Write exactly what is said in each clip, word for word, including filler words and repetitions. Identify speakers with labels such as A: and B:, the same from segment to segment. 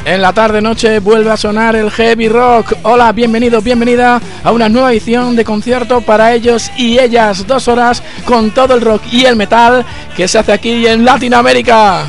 A: En la tarde-noche vuelve a sonar el heavy rock. Hola, bienvenido, bienvenida a una nueva edición de concierto para ellos y ellas. Dos horas con todo el rock y el metal que se hace aquí en Latinoamérica.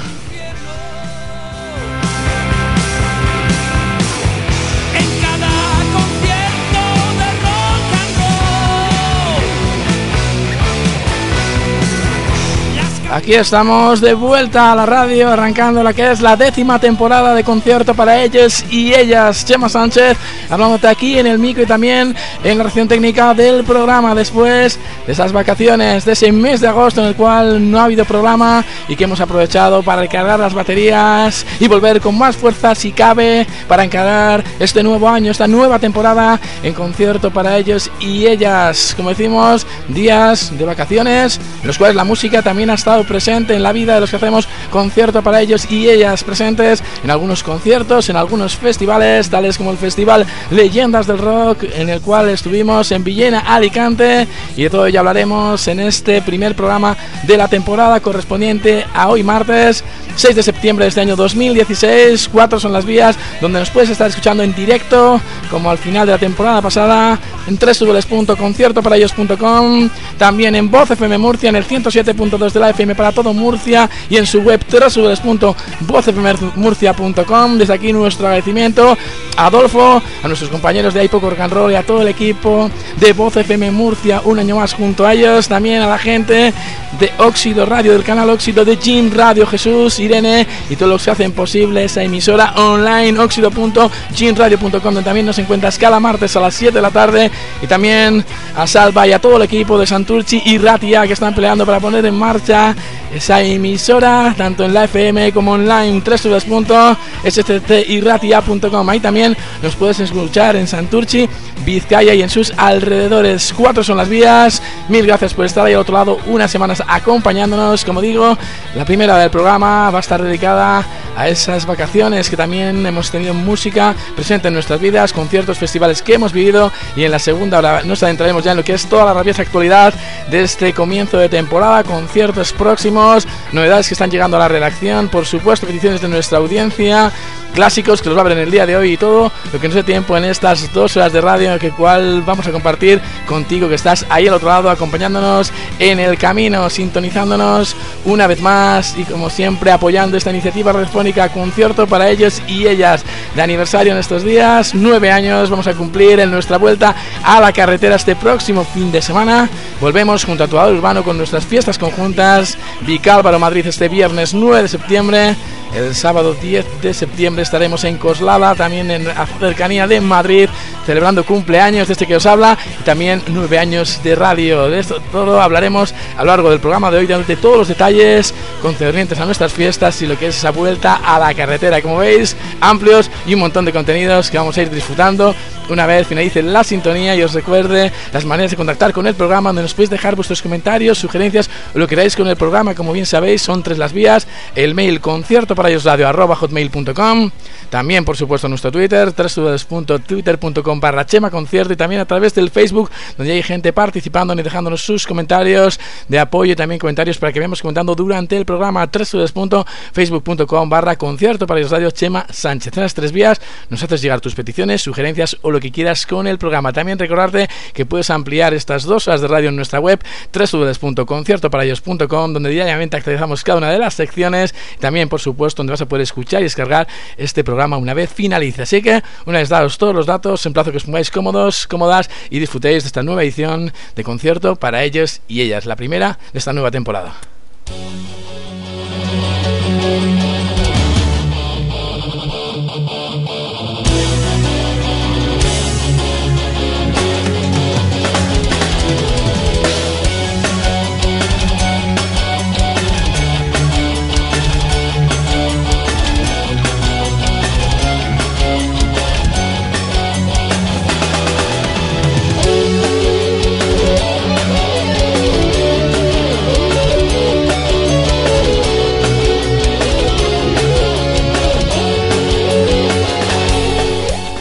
A: Aquí estamos de vuelta a la radio, arrancando la que es la décima temporada de concierto para ellos y ellas. Chema Sánchez, hablándote aquí en el micro y también en la reacción técnica del programa. Después de esas vacaciones, de ese mes de agosto en el cual no ha habido programa y que hemos aprovechado para recargar las baterías y volver con más fuerza si cabe para encarar este nuevo año, esta nueva temporada en concierto para ellos y ellas. Como decimos, días de vacaciones en los cuales la música también ha estado presente en la vida de los que hacemos concierto para ellos y ellas, presentes en algunos conciertos, en algunos festivales, tales como el Festival Leyendas del Rock, en el cual estuvimos en Villena, Alicante, y de todo ello hablaremos en este primer programa de la temporada correspondiente a hoy martes seis de septiembre de este año dos mil dieciséis. Cuatro son las vías donde nos puedes estar escuchando en directo, como al final de la temporada pasada, en doble u doble u doble u punto concierto para ellos punto com, también en Voz F M Murcia, en el ciento siete punto dos de la F M para todo Murcia, y en su web doble u doble u doble u punto voz f m murcia punto com. Desde aquí nuestro agradecimiento a Adolfo, a nuestros compañeros de iPoco Rock and Roll y a todo el equipo de Voz F M Murcia, un año más junto a ellos. También a la gente de Óxido Radio, del canal Óxido, de Jim Radio, Jesús, Irene y todos los que hacen posible esa emisora online, óxido punto jim radio punto com, donde también nos encuentras cada martes a las siete de la tarde. Y también a Salva y a todo el equipo de Santurchi y Ratia, que están peleando para poner en marcha esa emisora tanto en la F M como online, doble u doble u doble u punto s t t y ratia punto com. Ahí también nos puedes escuchar en Santurchi, Vizcaya y en sus alrededores. Cuatro son las vías. Mil gracias por estar ahí al otro lado unas semanas acompañándonos. Como digo, la primera del programa va a estar dedicada a esas vacaciones que también hemos tenido música presente en nuestras vidas, conciertos, festivales que hemos vivido, y en la segunda hora nos adentraremos ya en lo que es toda la rabiosa actualidad de este comienzo de temporada, conciertos próximos, novedades que están llegando a la redacción, por supuesto peticiones de nuestra audiencia, clásicos que los va a ver en el día de hoy y todo lo que nos dé tiempo en estas dos horas de radio que cual vamos a compartir contigo, que estás ahí al otro lado acompañándonos en el camino, sintonizándonos una vez más y como siempre apoyando esta iniciativa radiofónica, concierto para ellos y ellas, de aniversario en estos días. Nueve años vamos a cumplir en nuestra vuelta a la carretera este próximo fin de semana. Volvemos junto a Tuador Urbano con nuestras fiestas conjuntas, Vicálvaro Madrid este viernes nueve de septiembre. El sábado diez de septiembre estaremos en Coslada, también en la cercanía de Madrid, celebrando cumpleaños de este que os habla y también nueve años de radio. De esto todo hablaremos a lo largo del programa de hoy, dándote todos los detalles concernientes a nuestras fiestas y lo que es esa vuelta a la carretera. Como veis, amplios y un montón de contenidos que vamos a ir disfrutando una vez finalice la sintonía. Y os recuerde las maneras de contactar con el programa, donde nos podéis dejar vuestros comentarios, sugerencias o lo que queráis con el programa. Como bien sabéis, son tres las vías: el mail concierto para ellos radio arroba hotmail punto com, también por supuesto nuestro Twitter, doble u doble u doble u punto twitter punto com barra Chema Concierto, y también a través del Facebook, donde hay gente participando y dejándonos sus comentarios de apoyo y también comentarios para que veamos comentando durante el programa. Doble u doble u doble u punto facebook punto com barra concierto para ellos radio Chema Sánchez. En las tres vías nos haces llegar tus peticiones, sugerencias o lo que quieras con el programa. También recordarte que puedes ampliar estas dos horas de radio en nuestra web, doble u doble u doble u punto concierto para ellos punto com, donde diariamente actualizamos cada una de las secciones, y también por supuesto donde vas a poder escuchar y descargar este programa una vez finalice. Así que una vez dados todos los datos, emplazo que os pongáis cómodos, cómodas y disfrutéis de esta nueva edición de concierto para ellos y ellas, la primera de esta nueva temporada.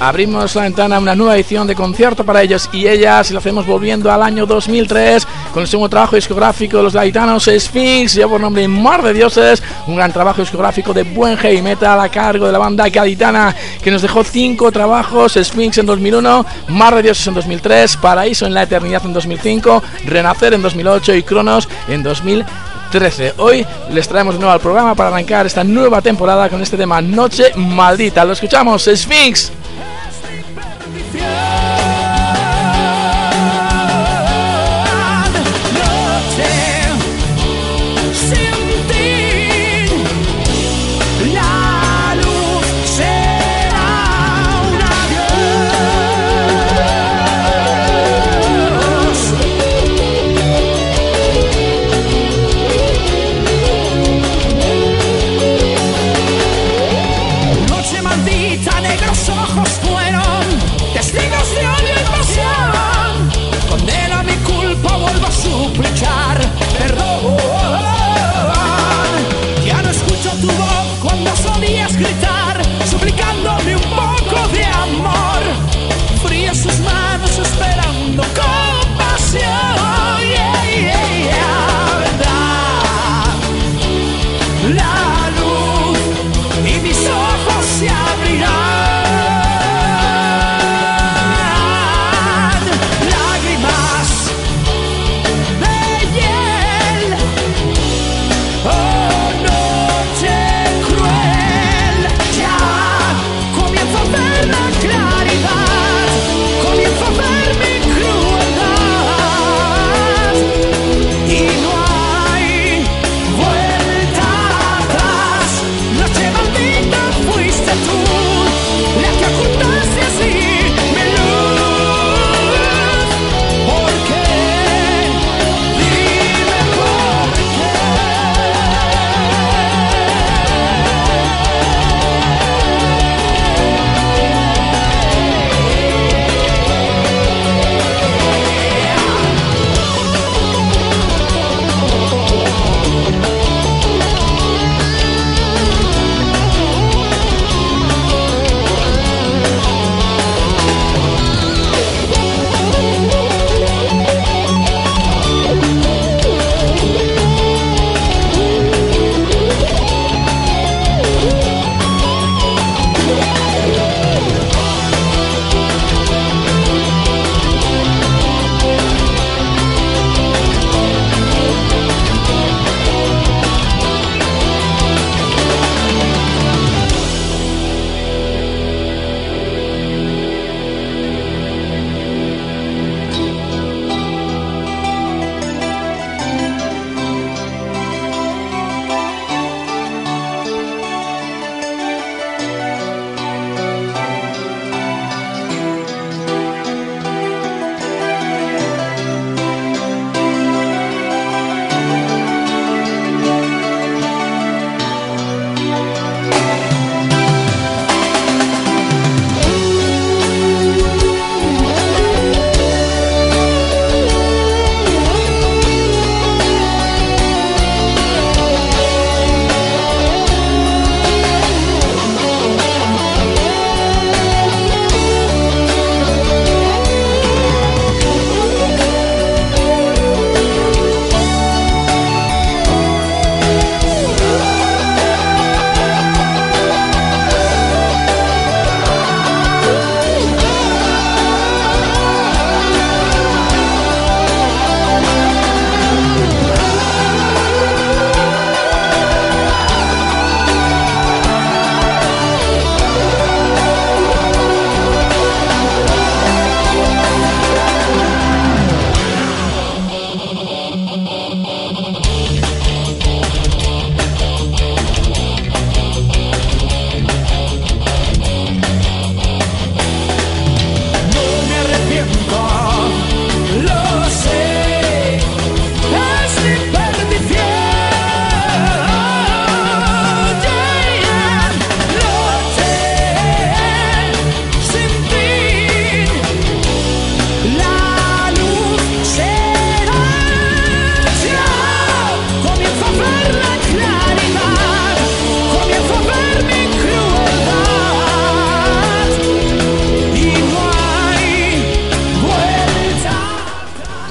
A: abrimos la ventana a una nueva edición de Concierto para Ellos y Ellas, y lo hacemos volviendo al año dos mil tres con el segundo trabajo discográfico de los gaditanos Sphinx, lleva por nombre Mar de Dioses, un gran trabajo discográfico de buen heavy metal a cargo de la banda gaditana que nos dejó cinco trabajos: Sphinx en dos mil uno, Mar de Dioses en dos mil tres, Paraíso en la Eternidad en dos mil cinco, Renacer en dos mil ocho y Cronos en dos mil trece. Hoy les traemos de nuevo al programa para arrancar esta nueva temporada con este tema Noche Maldita. Lo escuchamos, Sphinx.
B: Negros ojos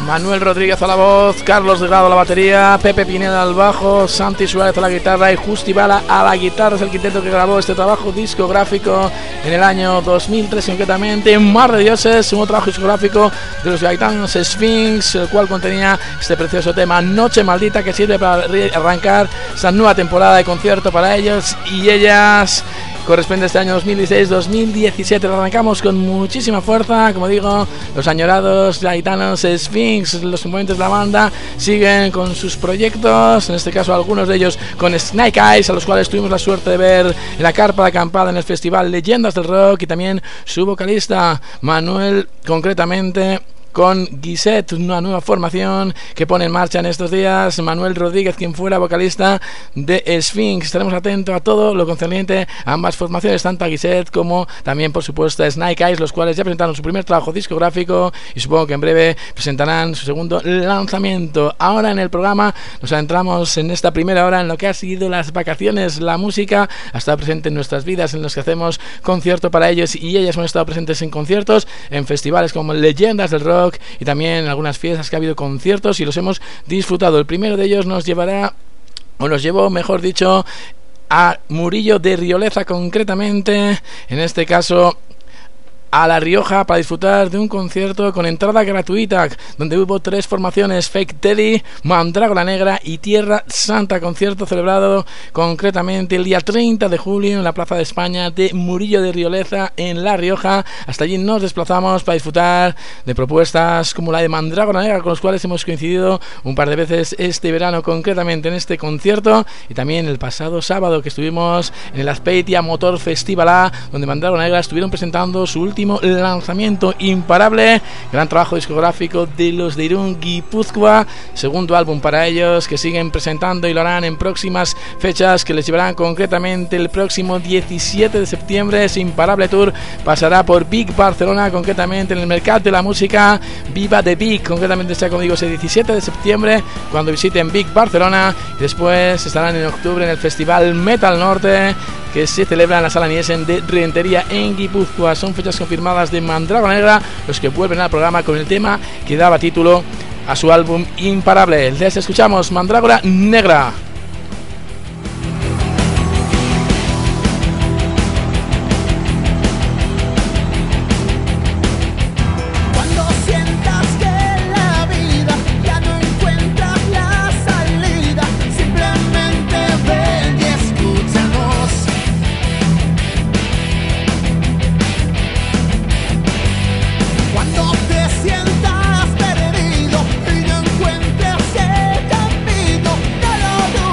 A: Manuel Rodríguez a la voz, Carlos Delgado a la batería, Pepe Pineda al bajo, Santi Suárez a la guitarra y Justi Bala a la guitarra. Es el quinteto que grabó este trabajo discográfico en el año dos mil tres, concretamente Mar de Dioses, un trabajo discográfico de los gaitanos Sphinx, el cual contenía este precioso tema Noche Maldita, que sirve para arrancar esta nueva temporada de concierto para ellos y ellas. Corresponde este año dos mil dieciséis dos mil diecisiete. Lo arrancamos con muchísima fuerza. Como digo, los añorados gaitanos Sphinx, los componentes de la banda, siguen con sus proyectos. En este caso, algunos de ellos con Snake Eyes, a los cuales tuvimos la suerte de ver en la carpa de acampada en el festival Leyendas del Rock. Y también su vocalista, Manuel, concretamente con Guiset, una nueva formación que pone en marcha en estos días Manuel Rodríguez, quien fuera vocalista de Sphinx. Estaremos atentos a todo lo concerniente a ambas formaciones, tanto a Guiset como también, por supuesto, a Snake Eyes, los cuales ya presentaron su primer trabajo discográfico y supongo que en breve presentarán su segundo lanzamiento. Ahora en el programa nos adentramos en esta primera hora en lo que ha sido las vacaciones. La música ha estado presente en nuestras vidas, en los que hacemos concierto para ellos y ellas han estado presentes en conciertos, en festivales como Leyendas del Rock y también en algunas fiestas que ha habido conciertos y los hemos disfrutado. El primero de ellos nos llevará, o nos llevó, mejor dicho, a Murillo de Rioleza, concretamente, en este caso a La Rioja, para disfrutar de un concierto con entrada gratuita, donde hubo tres formaciones: Fake Teddy, Mandrágora Negra y Tierra Santa. Concierto celebrado concretamente el día treinta de julio en la Plaza de España de Murillo de Rioleza, en La Rioja. Hasta allí nos desplazamos para disfrutar de propuestas como la de Mandrágora Negra, con los cuales hemos coincidido un par de veces este verano, concretamente en este concierto, y también el pasado sábado que estuvimos en el Azpeitia Motor Festival A, donde Mandrágora Negra estuvieron presentando su último lanzamiento, Imparable, gran trabajo discográfico de los de Irún, Guipúzcoa, segundo álbum para ellos, que siguen presentando y lo harán en próximas fechas, que les llevarán concretamente el próximo diecisiete de septiembre. Ese Imparable Tour pasará por Vic, Barcelona, concretamente en el Mercat de la Música Viva de Vic, concretamente está, como digo, ese diecisiete de septiembre, cuando visiten Vic, Barcelona, y después estarán en octubre en el Festival Metal Norte, que se celebra en la Sala Niesen de Rentería en Guipúzcoa. Son fechas confirmadas de Mandrágora Negra, los que vuelven al programa con el tema que daba título a su álbum Imparable. Les escuchamos, Mandrágora Negra.
B: Sientas perdido y no encuentres el camino, no lo dudes.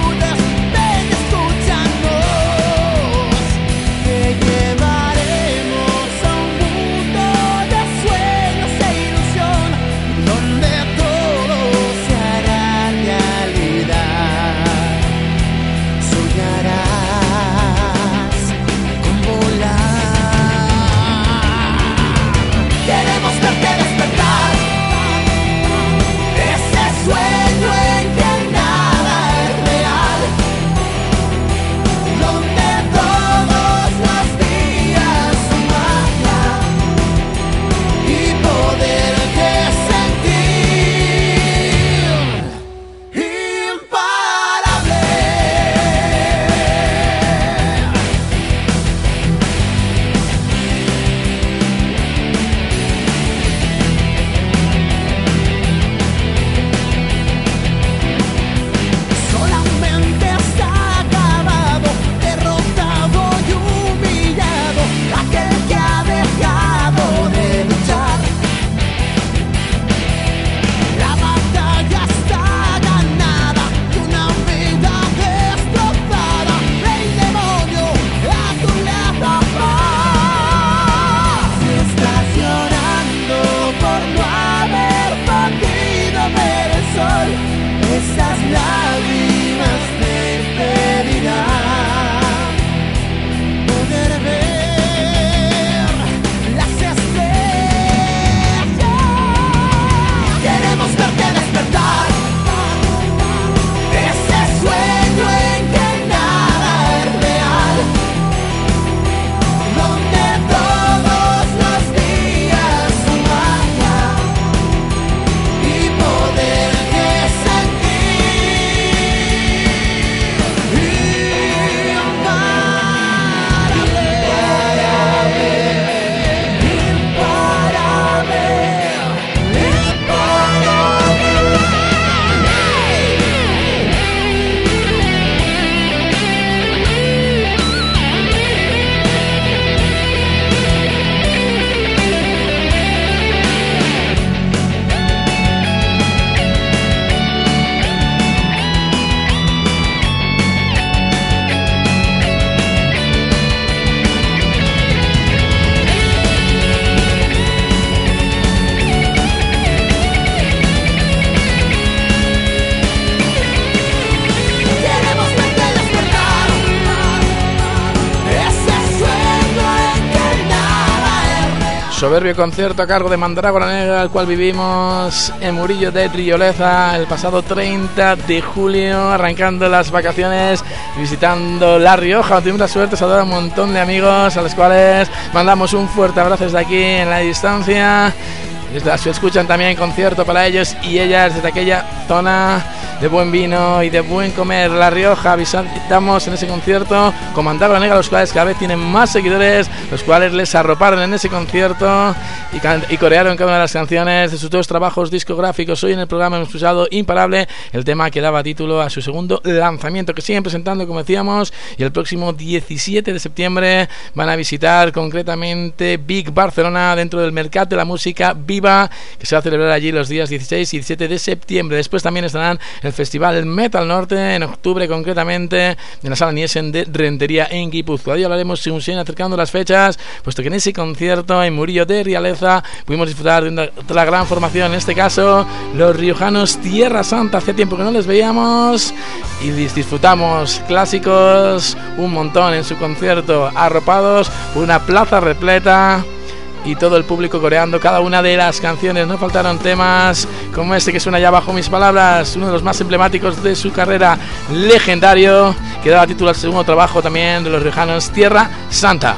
A: soberbio concierto a cargo de Mandrágora Negra, el cual vivimos en Murillo de Rioleza el pasado treinta de julio, arrancando las vacaciones, visitando La Rioja. Tuvimos la suerte de saludar a un montón de amigos a los cuales mandamos un fuerte abrazo desde aquí en la distancia. Se escuchan también concierto para ellos y ellas desde aquella zona de buen vino y de buen comer, La Rioja. Visitamos en ese concierto con Mandrágora Negra, los cuales cada vez tienen más seguidores, los cuales les arroparon en ese concierto y, can- y corearon cada una de las canciones de sus dos trabajos discográficos. Hoy en el programa hemos escuchado Imparable, el tema que daba título a su segundo lanzamiento, que siguen presentando, como decíamos, y el próximo diecisiete de septiembre van a visitar concretamente Vic, Barcelona, dentro del Mercat de la Música Viva, que se va a celebrar allí los días dieciséis y diecisiete de septiembre. Después también estarán el Festival Metal Norte en octubre, concretamente en la Sala Niesen de Rentería en Guipúzcoa. Hoy hablaremos según se acercando las fechas, puesto que en ese concierto en Murillo de Rialeza pudimos disfrutar de una, de la gran formación, en este caso los riojanos Tierra Santa. Hacía tiempo que no les veíamos y disfrutamos clásicos un montón en su concierto, arropados por una plaza repleta y todo el público coreando cada una de las canciones. No faltaron temas como este que suena ya bajo mis palabras, uno de los más emblemáticos de su carrera, legendario, que daba título al segundo trabajo también de los riojanos, Tierra Santa.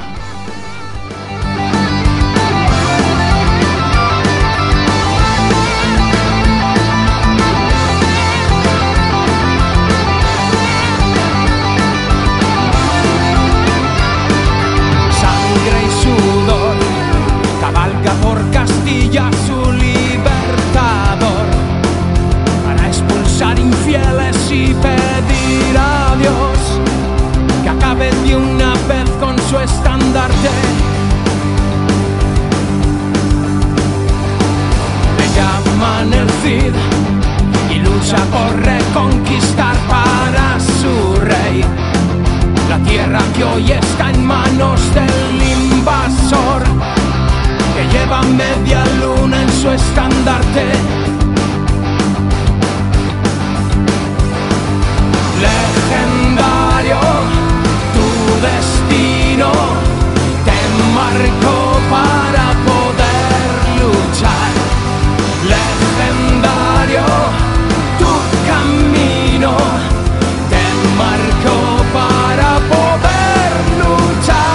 B: Por Castilla su libertador, para expulsar infieles y pedir a Dios que acabe de una vez con su estandarte. Le llaman el Cid y lucha por reconquistar para su rey la tierra que hoy está en manos del invasor, que lleva media luna en su estandarte. Legendario, tu destino te marcó para poder luchar. Legendario, tu camino te marcó para poder luchar.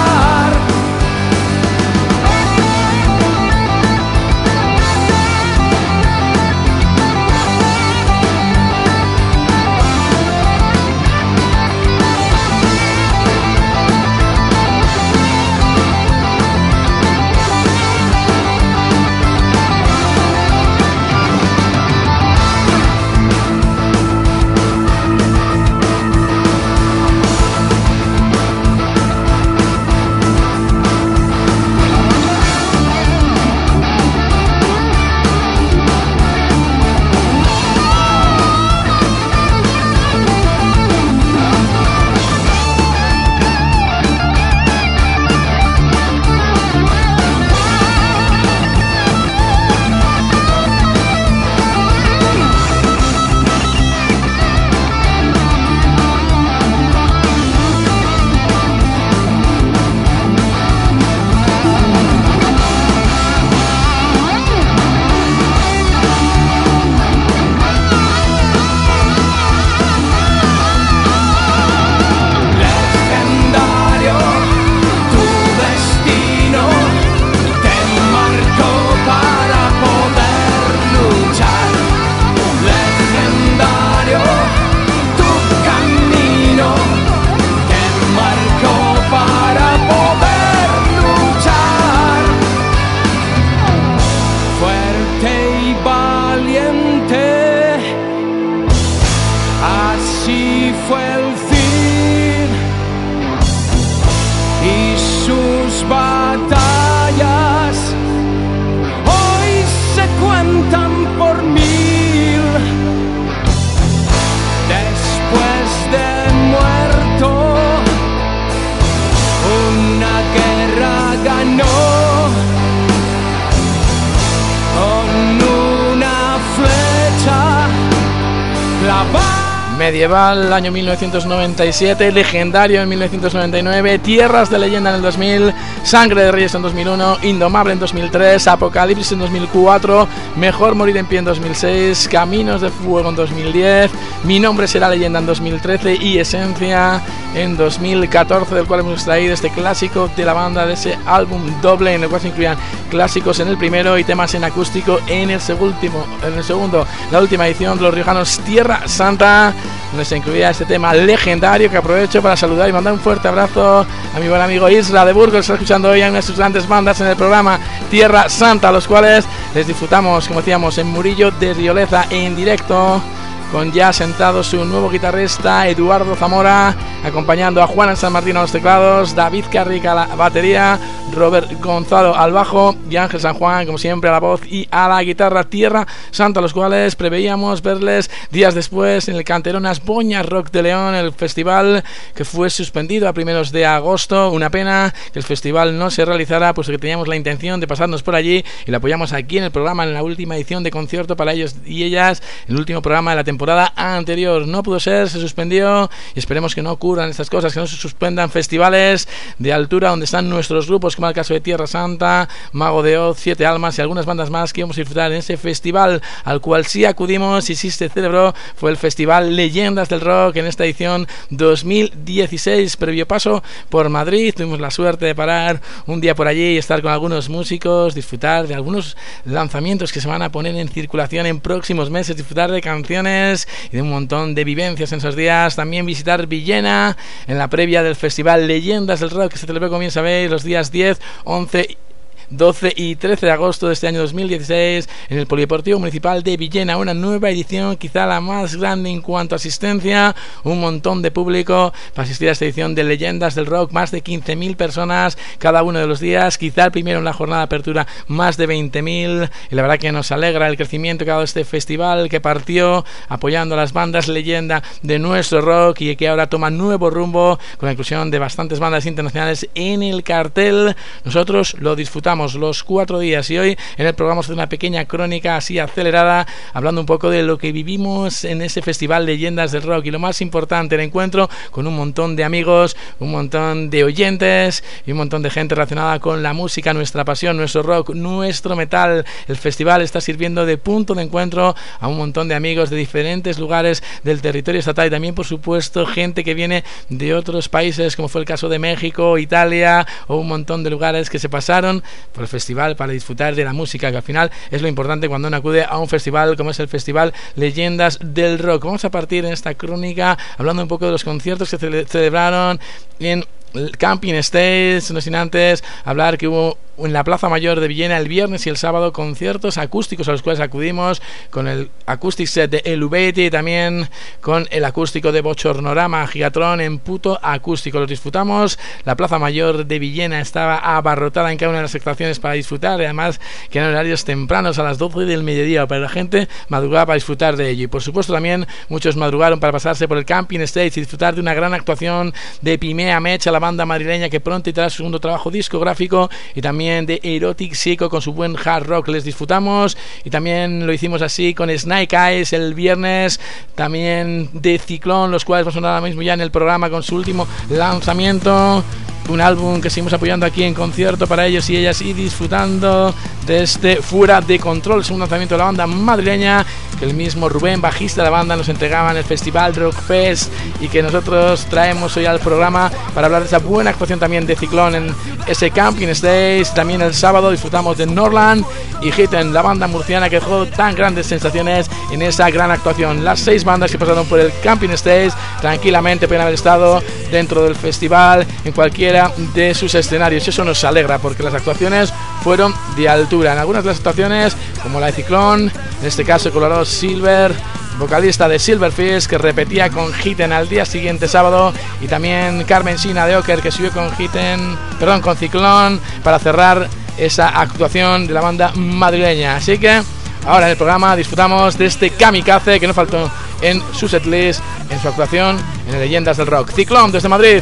A: Medieval, año mil novecientos noventa y siete, Legendario en mil novecientos noventa y nueve, Tierras de Leyenda en el dos mil, Sangre de Reyes en dos mil uno, Indomable en dos mil tres, Apocalipsis en dos mil cuatro, Mejor Morir en Pie en dos mil seis, Caminos de Fuego en dos mil diez, Mi Nombre Será Leyenda en dos mil trece y Esencia en dos mil catorce, del cual hemos extraído este clásico de la banda, de ese álbum doble en el cual se incluían clásicos en el primero y temas en acústico en el segundo, en el segundo, la última edición de los riojanos Tierra Santa, donde se incluía este tema legendario, que aprovecho para saludar y mandar un fuerte abrazo a mi buen amigo Isra de Burgos, que está escuchando hoy a una de sus grandes bandas en el programa Tierra Santa, los cuales les disfrutamos, como decíamos, en Murillo de Rioleza en directo, con ya sentado su nuevo guitarrista Eduardo Zamora, acompañando a Juan San Martín a los teclados, David Carrica a la batería, Robert Gonzalo al bajo y Ángel San Juan, como siempre, a la voz y a la guitarra. Tierra Santa, los cuales preveíamos verles días después en el Canteronas Boña Rock de León, el festival que fue suspendido a primeros de agosto. Una pena que el festival no se realizara, puesto que teníamos la intención de pasarnos por allí y lo apoyamos aquí en el programa, en la última edición de concierto para ellos y ellas, el último programa de la temporada anterior. No pudo ser, se suspendió y esperemos que no ocurran estas cosas, que no se suspendan festivales de altura donde están nuestros grupos, como el caso de Tierra Santa, Mago de Oz, Siete Almas y algunas bandas más que íbamos a disfrutar en ese festival al cual sí acudimos y sí se celebró. Fue el Festival Leyendas del Rock en esta edición dos mil dieciséis, previo paso por Madrid. Tuvimos la suerte de parar un día por allí y estar con algunos músicos, disfrutar de algunos lanzamientos que se van a poner en circulación en próximos meses, disfrutar de canciones y de un montón de vivencias en esos días. También visitar Villena en la previa del Festival Leyendas del Rock, que se celebró, como bien sabéis, los días diez, once, doce y trece de agosto de este año dos mil dieciséis en el Polideportivo Municipal de Villena. Una nueva edición, quizá la más grande en cuanto a asistencia, un montón de público para asistir a esta edición de Leyendas del Rock, más de quince mil personas cada uno de los días, quizá el primero en la jornada de apertura más de veinte mil, y la verdad que nos alegra el crecimiento que ha dado este festival, que partió apoyando a las bandas leyenda de nuestro rock y que ahora toma nuevo rumbo con la inclusión de bastantes bandas internacionales en el cartel. Nosotros lo disfrutamos los cuatro días y hoy en el programa vamos a hacer una pequeña crónica así acelerada, hablando un poco de lo que vivimos en ese festival Leyendas del Rock y lo más importante, el encuentro con un montón de amigos, un montón de oyentes y un montón de gente relacionada con la música, nuestra pasión, nuestro rock, nuestro metal. El festival está sirviendo de punto de encuentro a un montón de amigos de diferentes lugares del territorio estatal y también, por supuesto, gente que viene de otros países, como fue el caso de México, Italia o un montón de lugares que se pasaron por el festival para disfrutar de la música, que al final es lo importante cuando uno acude a un festival como es el Festival Leyendas del Rock. Vamos a partir en esta crónica hablando un poco de los conciertos que se celebraron en el Camping Stage, no sin antes hablar que hubo en la Plaza Mayor de Villena el viernes y el sábado conciertos acústicos a los cuales acudimos, con el acoustic set de El Ubeti y también con el acústico de Bochornorama Gigatron en puto acústico. Los disfrutamos. La Plaza Mayor de Villena estaba abarrotada en cada una de las actuaciones para disfrutar, y además que eran horarios tempranos a las doce del mediodía, para la gente madrugaba para disfrutar de ello. Y por supuesto también muchos madrugaron para pasarse por el Camping Stage y disfrutar de una gran actuación de Pimea Mecha, la banda madrileña que pronto tendrá su segundo trabajo discográfico, y también de Erotic Psycho con su buen hard rock. Les disfrutamos y también lo hicimos así con Snake Eyes el viernes, también de Ciclón, los cuales vamos a sonar ahora mismo ya en el programa con su último lanzamiento, un álbum que seguimos apoyando aquí en concierto para ellos y ellas y disfrutando de este Fuera de Control, el segundo lanzamiento de la banda madrileña que el mismo Rubén, bajista de la banda, nos entregaba en el Festival Rock Fest y que nosotros traemos hoy al programa para hablar de esa buena actuación también de Ciclón en ese Camping Stage. También el sábado disfrutamos de Norland y Hitten, la banda murciana que dejó tan grandes sensaciones en esa gran actuación. Las seis bandas que pasaron por el Camping Stage tranquilamente pueden haber estado dentro del festival en cualquiera de sus escenarios. Eso nos alegra porque las actuaciones fueron de altura. En algunas de las actuaciones, como la de Ciclón, en este caso Colorado Silver, vocalista de Silverfish, que repetía con Hitten al día siguiente sábado, y también Carmen Sina de Oker, que subió con Hitten, perdón, con Ciclón para cerrar esa actuación de la banda madrileña. Así que ahora en el programa disfrutamos de este kamikaze que no faltó en su setlist, en su actuación en Leyendas del Rock. Ciclón desde Madrid.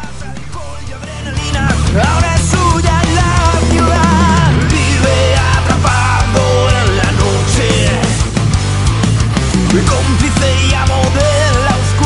B: Ahora es suya la ciudad, vive atrapado en la noche, cómplice y amo de la oscuridad.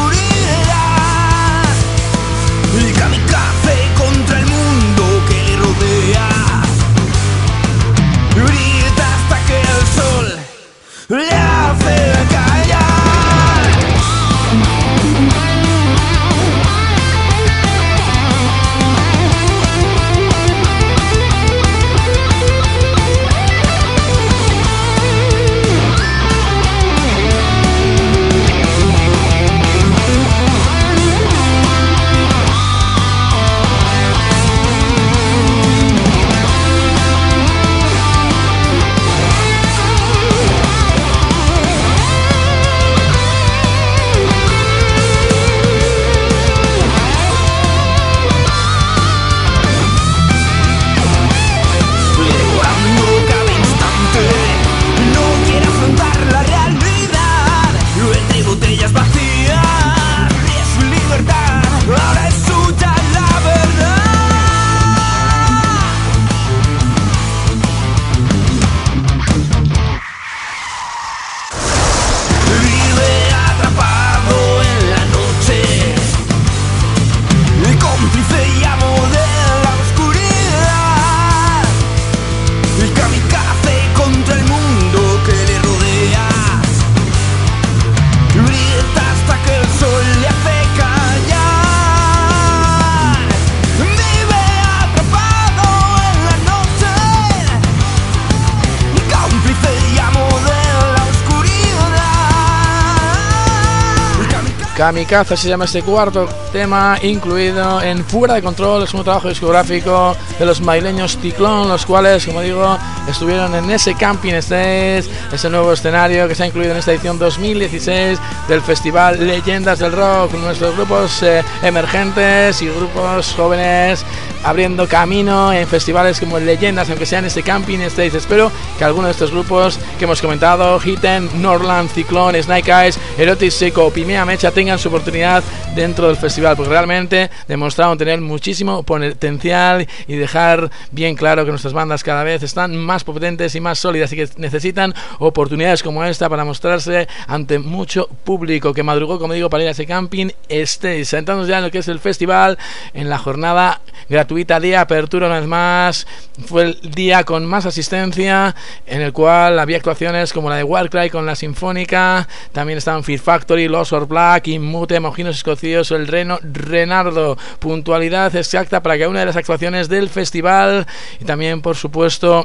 A: Kamikaze se llama este cuarto tema, incluido en Fuera de Control, es un trabajo discográfico de los madrileños Ciclón, los cuales, como digo, estuvieron en ese Camping Stage, ese nuevo escenario que se ha incluido en esta edición dos mil dieciséis del Festival Leyendas del Rock, nuestros grupos eh, emergentes y grupos jóvenes abriendo camino en festivales como Leyendas, aunque sea en este Camping Stage. Espero que alguno de estos grupos que hemos comentado, Hitten, Norland, Ciclón, Snake Eyes, Erotic Seco, Pimea Mecha, tengan su oportunidad dentro del festival, porque realmente demostraron tener muchísimo potencial y dejar bien claro que nuestras bandas cada vez están más potentes y más sólidas y que necesitan oportunidades como esta para mostrarse ante mucho público que madrugó, como digo, para ir a ese Camping Stage. Sentándonos ya en lo que es el festival, en la jornada gratuita de apertura, una vez más fue el día con más asistencia, en el cual había actuaciones como la de Warcry con la Sinfónica, también estaban Fear Factory, Lost or Black, Inmute, Mojinos Escocios, El Reno, Renardo. Puntualidad exacta para cada una de las actuaciones del festival y también, por supuesto,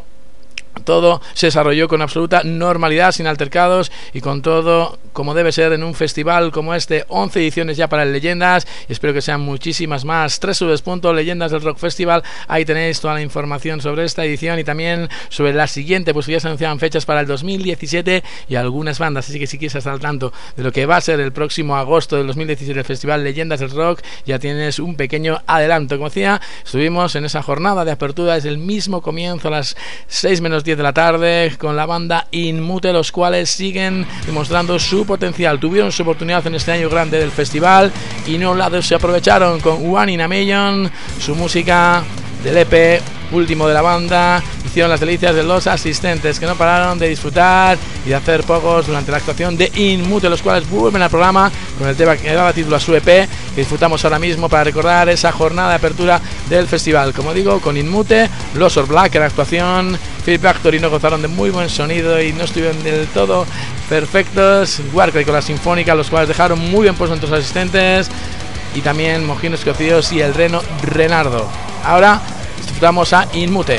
A: todo se desarrolló con absoluta normalidad, sin altercados y con todo como debe ser en un festival como este. Once ediciones ya para el Leyendas y espero que sean muchísimas más. Tres subes punto leyendas del rock festival, ahí tenéis toda la información sobre esta edición y también sobre la siguiente, pues ya se anunciaban fechas para el dos mil diecisiete y algunas bandas, así que si quieres estar al tanto de lo que va a ser el próximo agosto del dos mil diecisiete el festival Leyendas del Rock, ya tienes un pequeño adelanto. Como decía, estuvimos en esa jornada de apertura desde el mismo comienzo a las seis menos diez de la tarde con la banda Inmute, los cuales siguen demostrando su potencial. Tuvieron su oportunidad en este año grande del festival y no la se aprovecharon con One in a Million, su música del E P último de la banda. Hicieron las delicias de los asistentes que no pararon de disfrutar y de hacer pocos durante la actuación de Inmute, los cuales vuelven al programa con el tema que daba título a su E P, que disfrutamos ahora mismo para recordar esa jornada de apertura del festival. Como digo, con Inmute, Lost or Black en la actuación, Fear Factory no gozaron de muy buen sonido y no estuvieron del todo perfectos, Warcry con la Sinfónica, los cuales dejaron muy bien puestos entre los asistentes, y también Mojinos Escocios y El Reno, Renardo. Ahora disfrutamos a Inmute.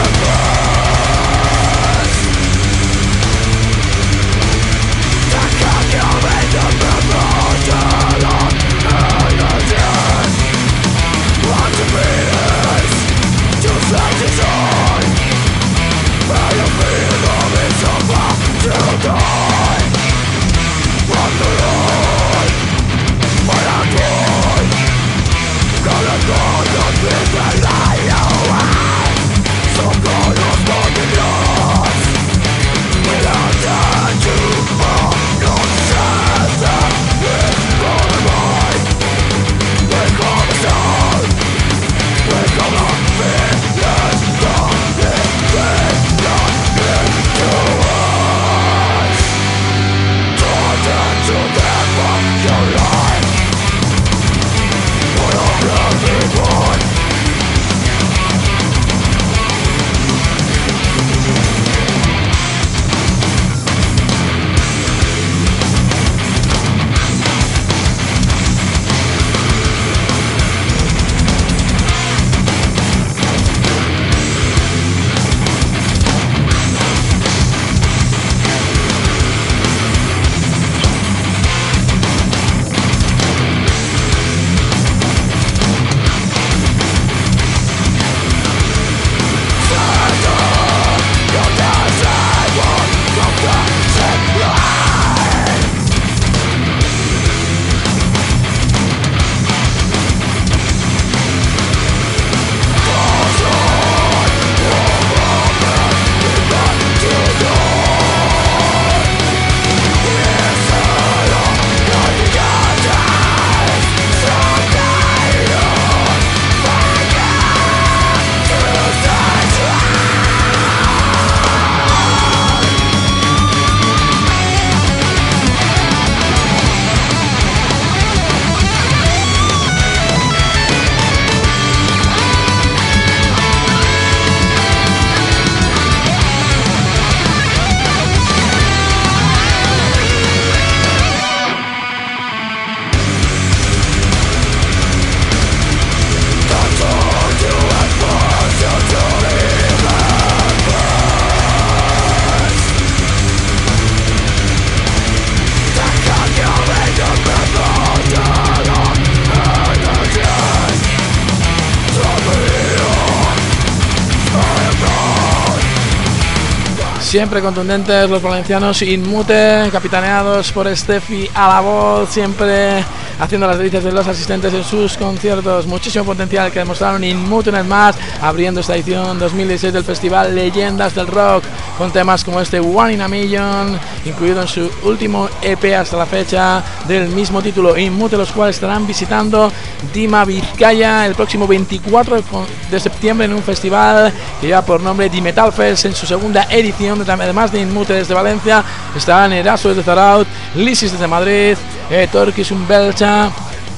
C: The
A: siempre contundentes los valencianos Inmute, capitaneados por Steffi a la voz, siempre haciendo las delicias de los asistentes en sus conciertos. Muchísimo potencial que demostraron Inmute en más, abriendo esta edición dos mil dieciséis del festival Leyendas del Rock, con temas como este One in a Million, incluido en su último E P hasta la fecha del mismo título, Inmute, los cuales estarán visitando Dima, Vizcaya, el próximo veinticuatro de septiembre en un festival que lleva por nombre The Metal Fest en su segunda edición. Además de Inmute desde Valencia, estarán Eraso desde Zaraut, Lysis desde Madrid, eh, Torquis Umbelcha,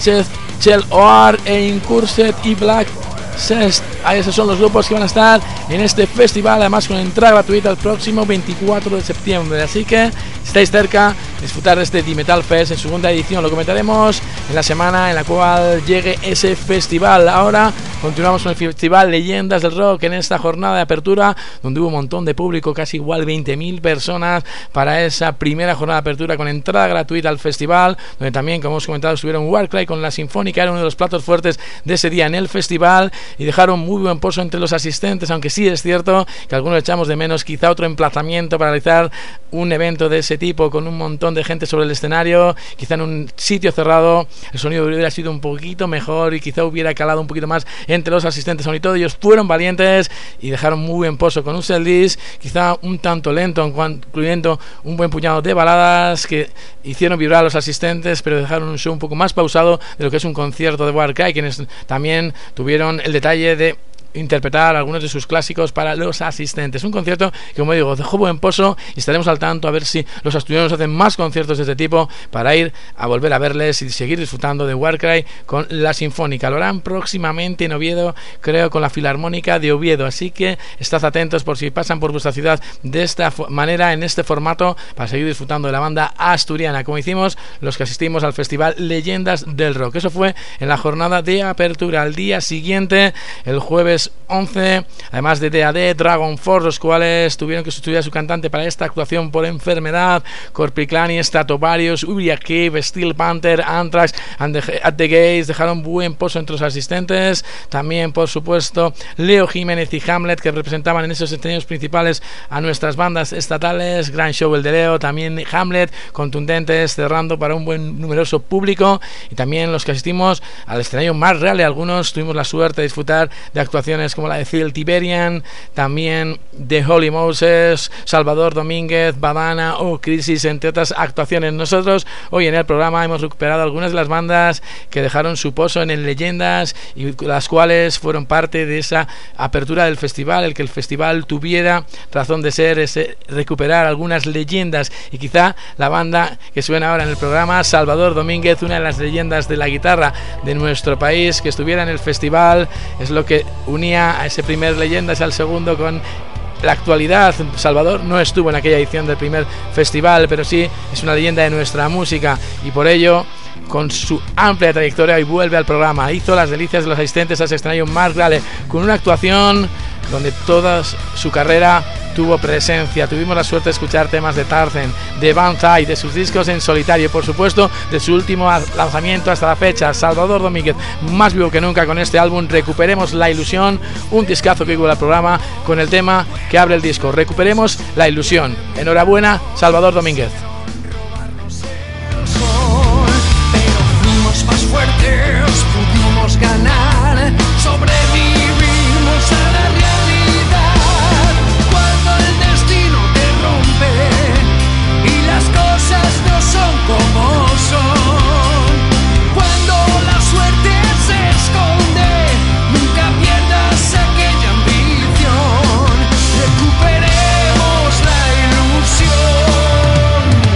A: Chel Oar e Incurset y Black Sest. Esos son los grupos que van a estar en este festival, además con entrada gratuita el próximo veinticuatro de septiembre. Así que si estáis cerca, disfrutar de este The Metal Fest en su segunda edición. Lo comentaremos en la semana en la cual llegue ese festival. Ahora continuamos con el festival Leyendas del Rock en esta jornada de apertura, donde hubo un montón de público, casi igual veinte mil personas para esa primera jornada de apertura con entrada gratuita al festival, donde también, como hemos comentado, estuvieron Warcry con la Sinfónica, era uno de los platos fuertes de ese día en el festival, y dejaron muy buen pozo entre los asistentes, aunque sí es cierto que algunos echamos de menos quizá otro emplazamiento para realizar un evento de ese tipo con un montón de gente sobre el escenario, quizá en un sitio cerrado el sonido hubiera sido un poquito mejor y quizá hubiera calado un poquito más entre los asistentes. Aún y todo, ellos fueron valientes y dejaron muy buen pozo con un setlist quizá un tanto lento, incluyendo un buen puñado de baladas que hicieron vibrar a los asistentes, pero dejaron un show un poco más pausado de lo que es un concierto de Warcry, quienes también tuvieron el detalle de interpretar algunos de sus clásicos para los asistentes. Un concierto que, como digo, dejó buen pozo, y estaremos al tanto a ver si los asturianos hacen más conciertos de este tipo para ir a volver a verles y seguir disfrutando de Warcry con la Sinfónica. Lo harán próximamente en Oviedo, creo, con la Filarmónica de Oviedo, así que estad atentos por si pasan por vuestra ciudad de esta manera, en este formato, para seguir disfrutando de la banda asturiana, como hicimos los que asistimos al festival Leyendas del Rock. Eso fue en la jornada de apertura. Al día siguiente, el jueves once, además de D A D, Dragon Force, los cuales tuvieron que sustituir a su cantante para esta actuación por enfermedad, Corpiclani, Stratovarius, Uriah Heep, Steel Panther, Anthrax and the, at the Gates dejaron buen pozo entre los asistentes. También, por supuesto, Leo Jiménez y Hamlet, que representaban en esos escenarios principales a nuestras bandas estatales. Gran show el de Leo, también Hamlet, contundentes, cerrando para un buen numeroso público. Y también los que asistimos al escenario más real, y algunos tuvimos la suerte de disfrutar de actuaciones como la de Phil Tiberian, también de Holy Moses, Salvador Domínguez, Badana o Crisis, entre otras actuaciones. Nosotros hoy en el programa hemos recuperado algunas de las bandas que dejaron su pozo en el Leyendas y las cuales fueron parte de esa apertura del festival, el que el festival tuviera razón de ser, es recuperar algunas leyendas, y quizá la banda que suena ahora en el programa, Salvador Domínguez, una de las leyendas de la guitarra de nuestro país, que estuviera en el festival, es lo que unía a ese primer Leyendas al segundo con la actualidad. Salvador no estuvo en aquella edición del primer festival, pero sí es una leyenda de nuestra música, y por ello, con su amplia trayectoria, y vuelve al programa. Hizo las delicias de los asistentes a ese escenario más grande, con una actuación donde toda su carrera tuvo presencia. Tuvimos la suerte de escuchar temas de Tarzan, de Banzai, de sus discos en solitario, y por supuesto de su último lanzamiento hasta la fecha, Salvador Domínguez, más vivo que nunca con este álbum Recuperemos la Ilusión, un discazo que iguala al programa con el tema que abre el disco, Recuperemos la Ilusión. Enhorabuena, Salvador Domínguez.
B: Más fuertes pudimos ganar, sobrevivimos a la realidad. Cuando el destino te rompe y las cosas no son como son, cuando la suerte se esconde, nunca pierdas aquella ambición. Recuperemos la ilusión.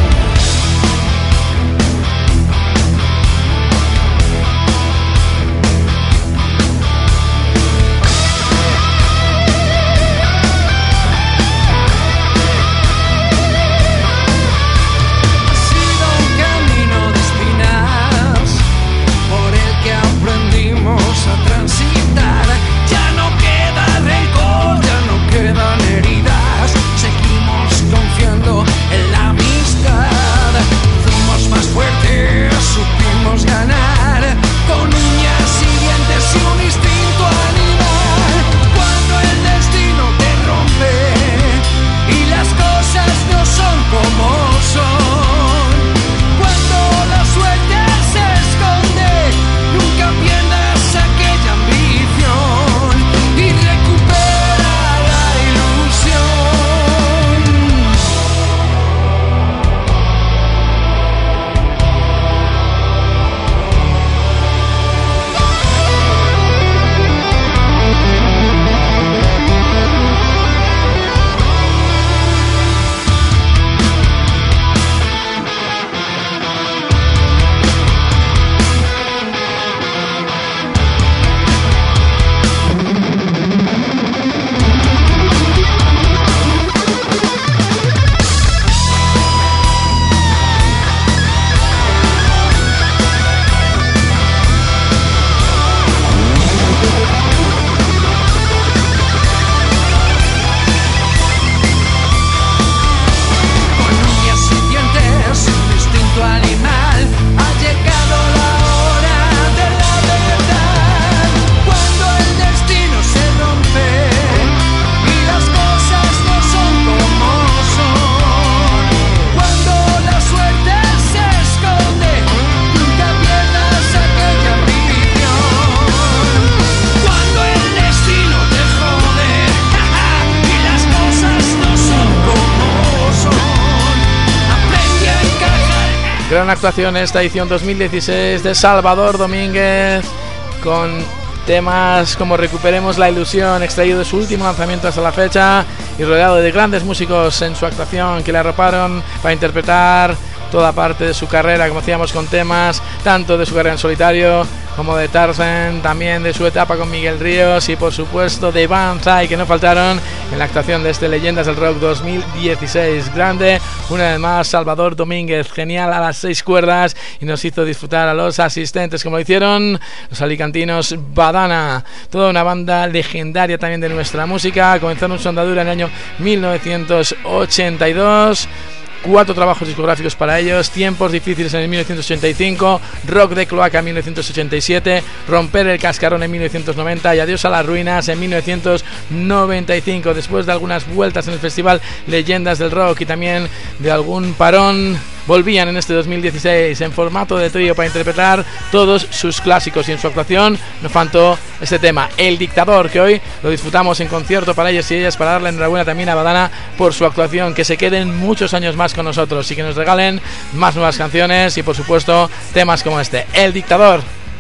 A: gran actuación en esta edición dos mil dieciséis de Salvador Domínguez, con temas como Recuperemos la Ilusión, extraído de su último lanzamiento hasta la fecha, y rodeado de grandes músicos en su actuación que le arroparon para interpretar toda parte de su carrera, como decíamos, con temas tanto de su carrera en solitario como de Tarzan, también de su etapa con Miguel Ríos y por supuesto de Banzai, que no faltaron en la actuación de este Leyendas del Rock dos mil dieciséis. Grande, una vez más, Salvador Domínguez, genial a las seis cuerdas, y nos hizo disfrutar a los asistentes como lo hicieron los alicantinos Badana, toda una banda legendaria también de nuestra música. Comenzaron su andadura en el año mil novecientos ochenta y dos. Cuatro trabajos discográficos para ellos: Tiempos Difíciles en el mil novecientos ochenta y cinco, Rock de Cloaca en mil novecientos ochenta y siete, Romper el Cascarón en mil novecientos noventa y Adiós a las Ruinas en mil novecientos noventa y cinco. Después de algunas vueltas en el festival Leyendas del Rock y también de algún parón, volvían en este dos mil dieciséis en formato de trío para interpretar todos sus clásicos, y en su actuación nos faltó este tema, El Dictador, que hoy lo disfrutamos en concierto para ellos y ellas, para darle enhorabuena también a Badana por su actuación, que se queden muchos años más con nosotros y que nos regalen más nuevas canciones y por supuesto temas como este, El Dictador.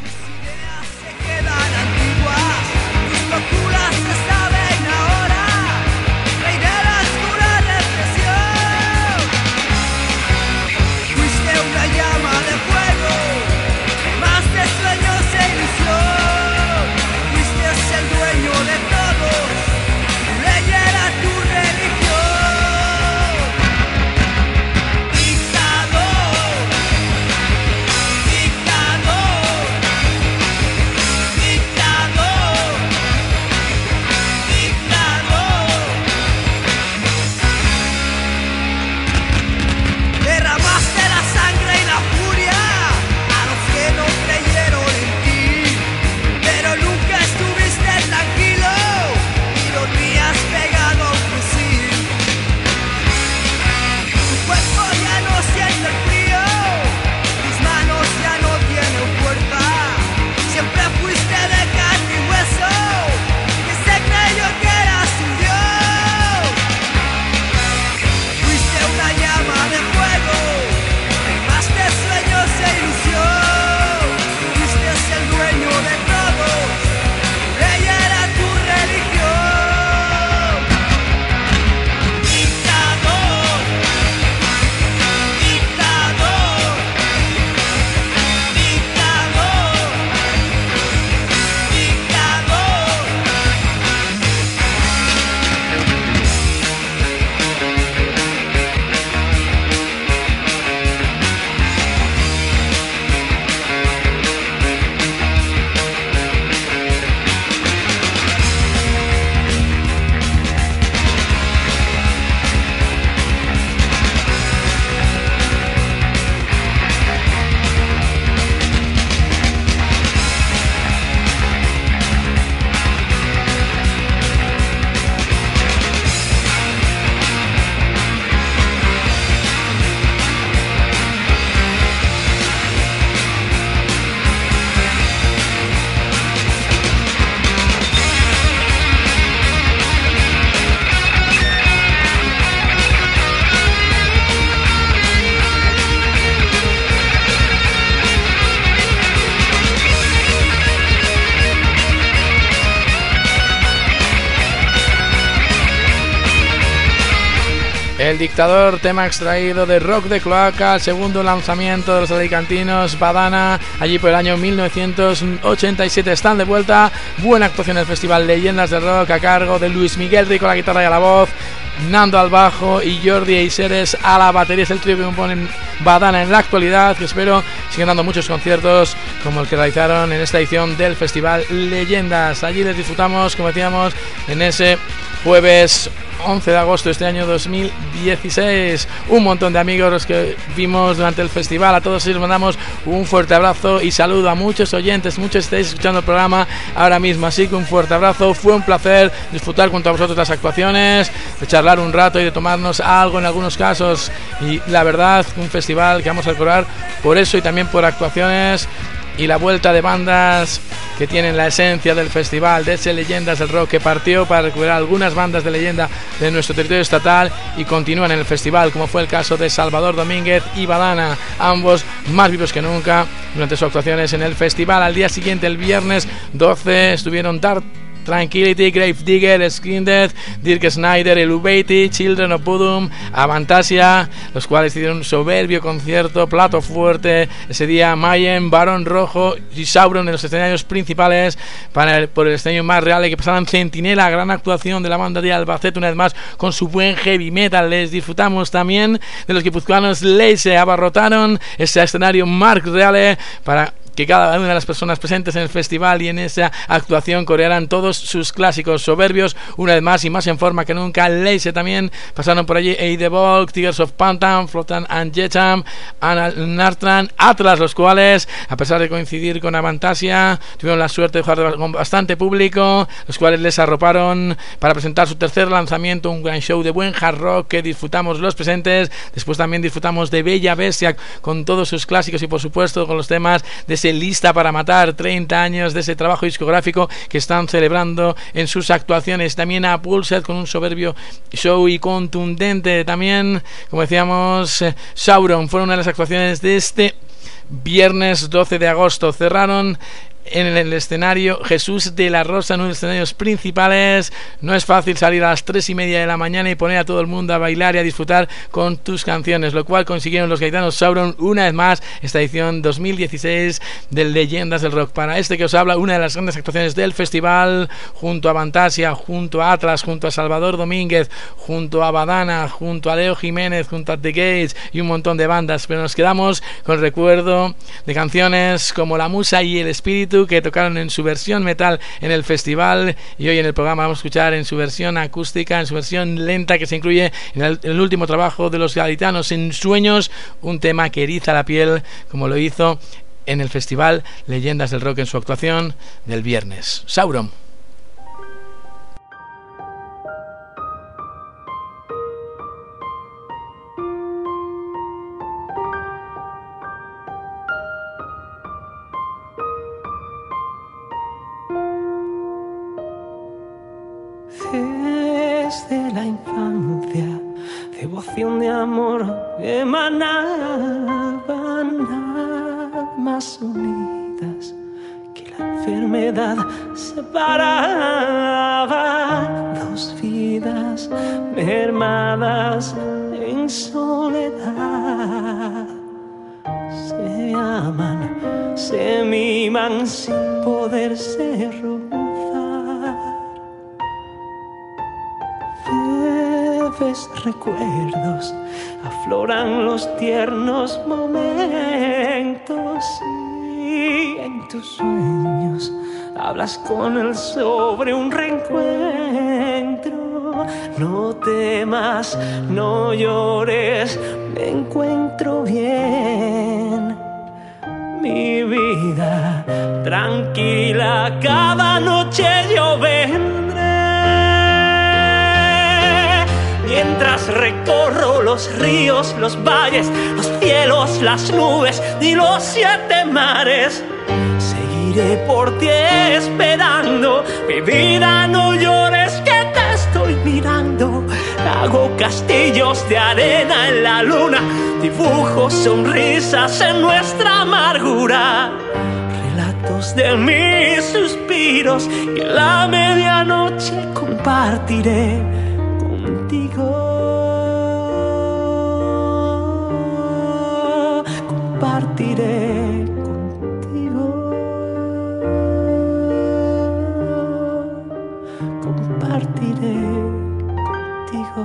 A: El Dictador, tema extraído de Rock de Cloaca, el segundo lanzamiento de los alicantinos Badana, allí por el año mil novecientos ochenta y siete. Están de vuelta, buena actuación en el festival Leyendas del Rock a cargo de Luis Miguel Rico a la guitarra y a la voz, Nando al bajo y Jordi Eiseres a la batería. Es el trío que componen Badana en la actualidad, que espero sigan dando muchos conciertos como el que realizaron en esta edición del festival Leyendas. Allí les disfrutamos, como decíamos, en ese jueves once de agosto de este año dos mil dieciséis. Un montón de amigos los que vimos durante el festival. A todos ellos mandamos un fuerte abrazo y saludo. A muchos oyentes, muchos estáis escuchando el programa ahora mismo, así que un fuerte abrazo. Fue un placer disfrutar junto a vosotros las actuaciones, de charlar un rato y de tomarnos algo en algunos casos, y la verdad, un festival que vamos a recordar por eso y también por actuaciones y la vuelta de bandas que tienen la esencia del festival, de ese Leyendas del Rock que partió para recuperar algunas bandas de leyenda de nuestro territorio estatal y continúan en el festival, como fue el caso de Salvador Domínguez y Badana, ambos más vivos que nunca durante sus actuaciones en el festival. Al día siguiente, el viernes doce, estuvieron Dark Tranquility, Gravedigger, Skindeath, Dirk Snyder, Eluvati, Children of Bodom, Avantasia, los cuales hicieron un soberbio concierto, plato fuerte. Ese día Mayen, Barón Rojo y Sauron en los escenarios principales, para el, por el escenario más real, y que pasaran Centinela, gran actuación de la banda de Albacete una vez más con su buen heavy metal. Les disfrutamos también de los guipuzcoanos Leise, abarrotaron ese escenario más real para que cada una de las personas presentes en el festival y en esa actuación corearan todos sus clásicos soberbios, una vez más y más en forma que nunca. Leise también pasaron por allí, Eidevok, Tigers of Pantan, Flotan and Jetam, Nartran, Atlas, los cuales, a pesar de coincidir con Avantasia, tuvieron la suerte de jugar con bastante público, los cuales les arroparon para presentar su tercer lanzamiento, un gran show de buen hard rock que disfrutamos los presentes. Después también disfrutamos de Bella Bestia con todos sus clásicos y por supuesto con los temas de ese Lista para Matar, treinta años de ese trabajo discográfico que están celebrando en sus actuaciones. También a Pulset con un soberbio show y contundente. También, como decíamos, Sauron fueron una de las actuaciones de este viernes doce de agosto. Cerraron en el escenario Jesús de la Rosa, en uno de los escenarios principales. No es fácil salir a las tres y media de la mañana y poner a todo el mundo a bailar y a disfrutar con tus canciones, lo cual consiguieron los gaitanos Sauron una vez más, esta edición dos mil dieciséis de Leyendas del Rock. Para este que os habla, una de las grandes actuaciones del festival, junto a Avantasia, junto a Atlas, junto a Salvador Domínguez, junto a Badana, junto a Leo Jiménez, junto a The Gates y un montón de bandas. Pero nos quedamos con el recuerdo de canciones como La Musa y El Espíritu, que tocaron en su versión metal en el festival, y hoy en el programa vamos a escuchar en su versión acústica, en su versión lenta, que se incluye en el, en el último trabajo de los gaditanos, En Sueños, un tema que eriza la piel como lo hizo en el festival Leyendas del Rock en su actuación del viernes. Sauron.
C: Desde la infancia, devoción de amor emanaban almas unidas, que la enfermedad separaba. Dos vidas mermadas en soledad se aman, se miman sin poderse rozar. Breves recuerdos afloran los tiernos momentos, y en tus sueños hablas con él sobre un reencuentro. No temas, no llores, me encuentro bien. Mi vida tranquila, cada noche yo vendré. Mientras recorro los ríos, los valles, los cielos, las nubes y los siete mares, seguiré por ti esperando. Mi vida, no llores, que te estoy mirando. Hago castillos de arena en la luna, dibujo sonrisas en nuestra amargura, relatos de mis suspiros, y en la medianoche compartiré contigo, compartiré contigo, compartiré contigo.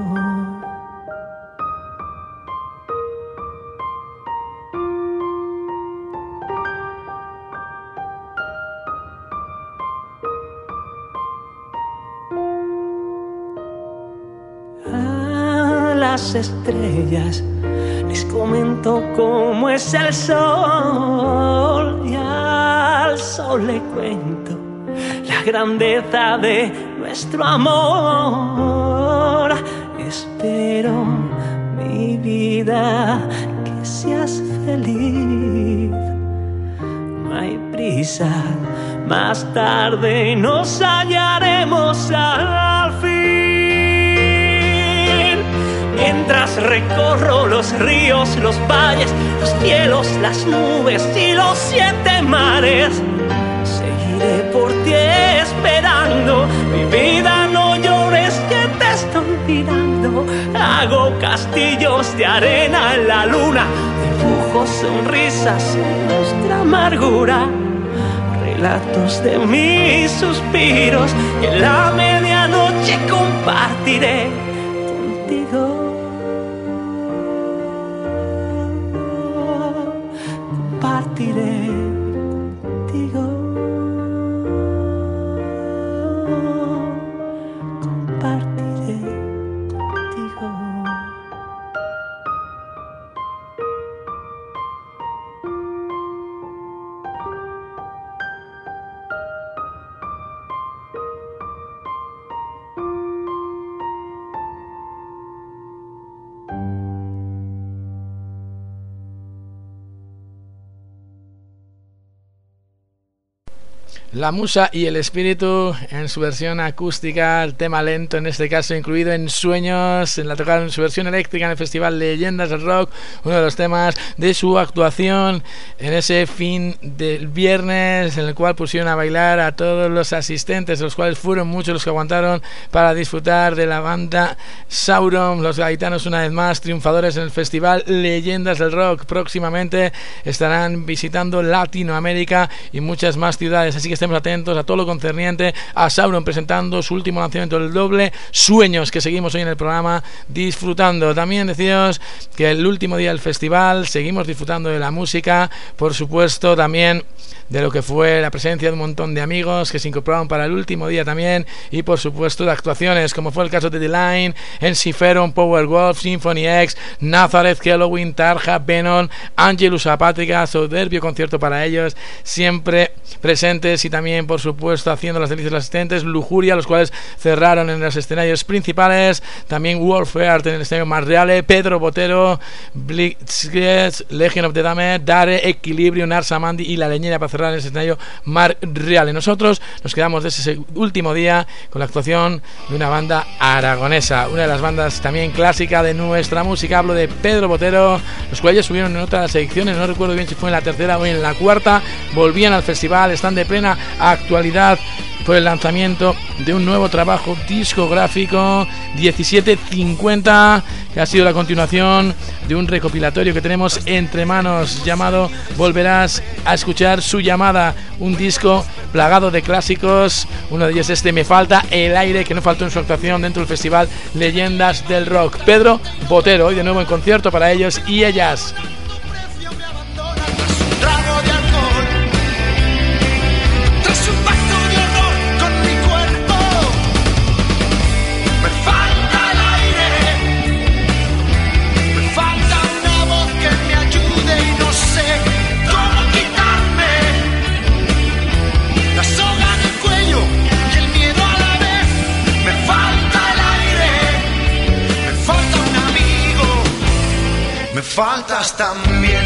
C: Las estrellas les comento cómo es el sol, y al sol le cuento la grandeza de nuestro amor. Espero, mi vida, que seas feliz. No hay prisa, más tarde nos hallaremos al fin. Mientras recorro los ríos, los valles, los cielos, las nubes y los siete mares, seguiré por ti esperando. Mi vida, no llores, que te estoy mirando. Hago castillos de arena en la luna, dibujo sonrisas en nuestra amargura, relatos de mis suspiros que en la medianoche compartiré contigo. Compartiré contigo. Compartiré contigo.
A: La musa y el espíritu en su versión acústica, el tema lento en este caso incluido en Sueños, en la tocada en su versión eléctrica en el Festival Leyendas del Rock, uno de los temas de su actuación en ese fin del viernes, en el cual pusieron a bailar a todos los asistentes, de los cuales fueron muchos los que aguantaron para disfrutar de la banda Sauron. Los gaitanos, una vez más triunfadores en el Festival Leyendas del Rock. Próximamente estarán visitando Latinoamérica y muchas más ciudades, así que estemos atentos a todo lo concerniente a Sauron presentando su último lanzamiento, el doble Sueños, que seguimos hoy en el programa disfrutando. También deciros que el último día del festival seguimos disfrutando de la música, por supuesto también de lo que fue la presencia de un montón de amigos que se incorporaron para el último día también, y por supuesto de actuaciones como fue el caso de The Line, Ensiferum, Powerwolf, Symphony X, Nazareth, Halloween, Tarja, Venom, Angelus Apátrica, soberbio concierto para ellos, siempre presentes, y también por supuesto haciendo las delicias de los asistentes, Lujuria, los cuales cerraron en los escenarios principales, también Warfare en el escenario más real, Pedro Botero, Blitzkrieg, Legion of the Damned, Dare, Equilibrium, Arsamandi y La Leñera para cerrar en el escenario más real. Y nosotros nos quedamos de ese último día con la actuación de una banda aragonesa, una de las bandas también clásica de nuestra música. Hablo de Pedro Botero, los cuales subieron en otras ediciones, no recuerdo bien si fue en la tercera o en la cuarta, volvían al festival, están de plena actualidad por el lanzamiento de un nuevo trabajo discográfico, diecisiete cincuenta, que ha sido la continuación de un recopilatorio que tenemos entre manos llamado Volverás a escuchar su llamada, un disco plagado de clásicos, uno de ellos este Me falta el aire, que no faltó en su actuación dentro del festival Leyendas del Rock. Pedro Botero, hoy de nuevo en concierto para ellos y ellas.
D: Faltas también.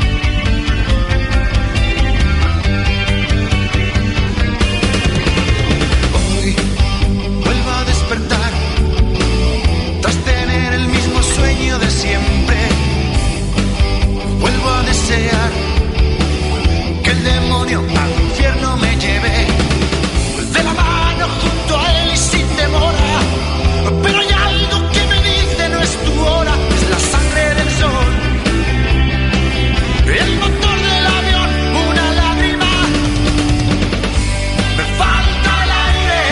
D: Hoy vuelvo a despertar tras tener el mismo sueño de siempre. Vuelvo a desear que el demonio al infierno me lleve de la mano junto a él sin demora. Pero hay algo que me dice no es tu hora, es la sangre del sol. El motor del avión, una lágrima. Me falta el aire.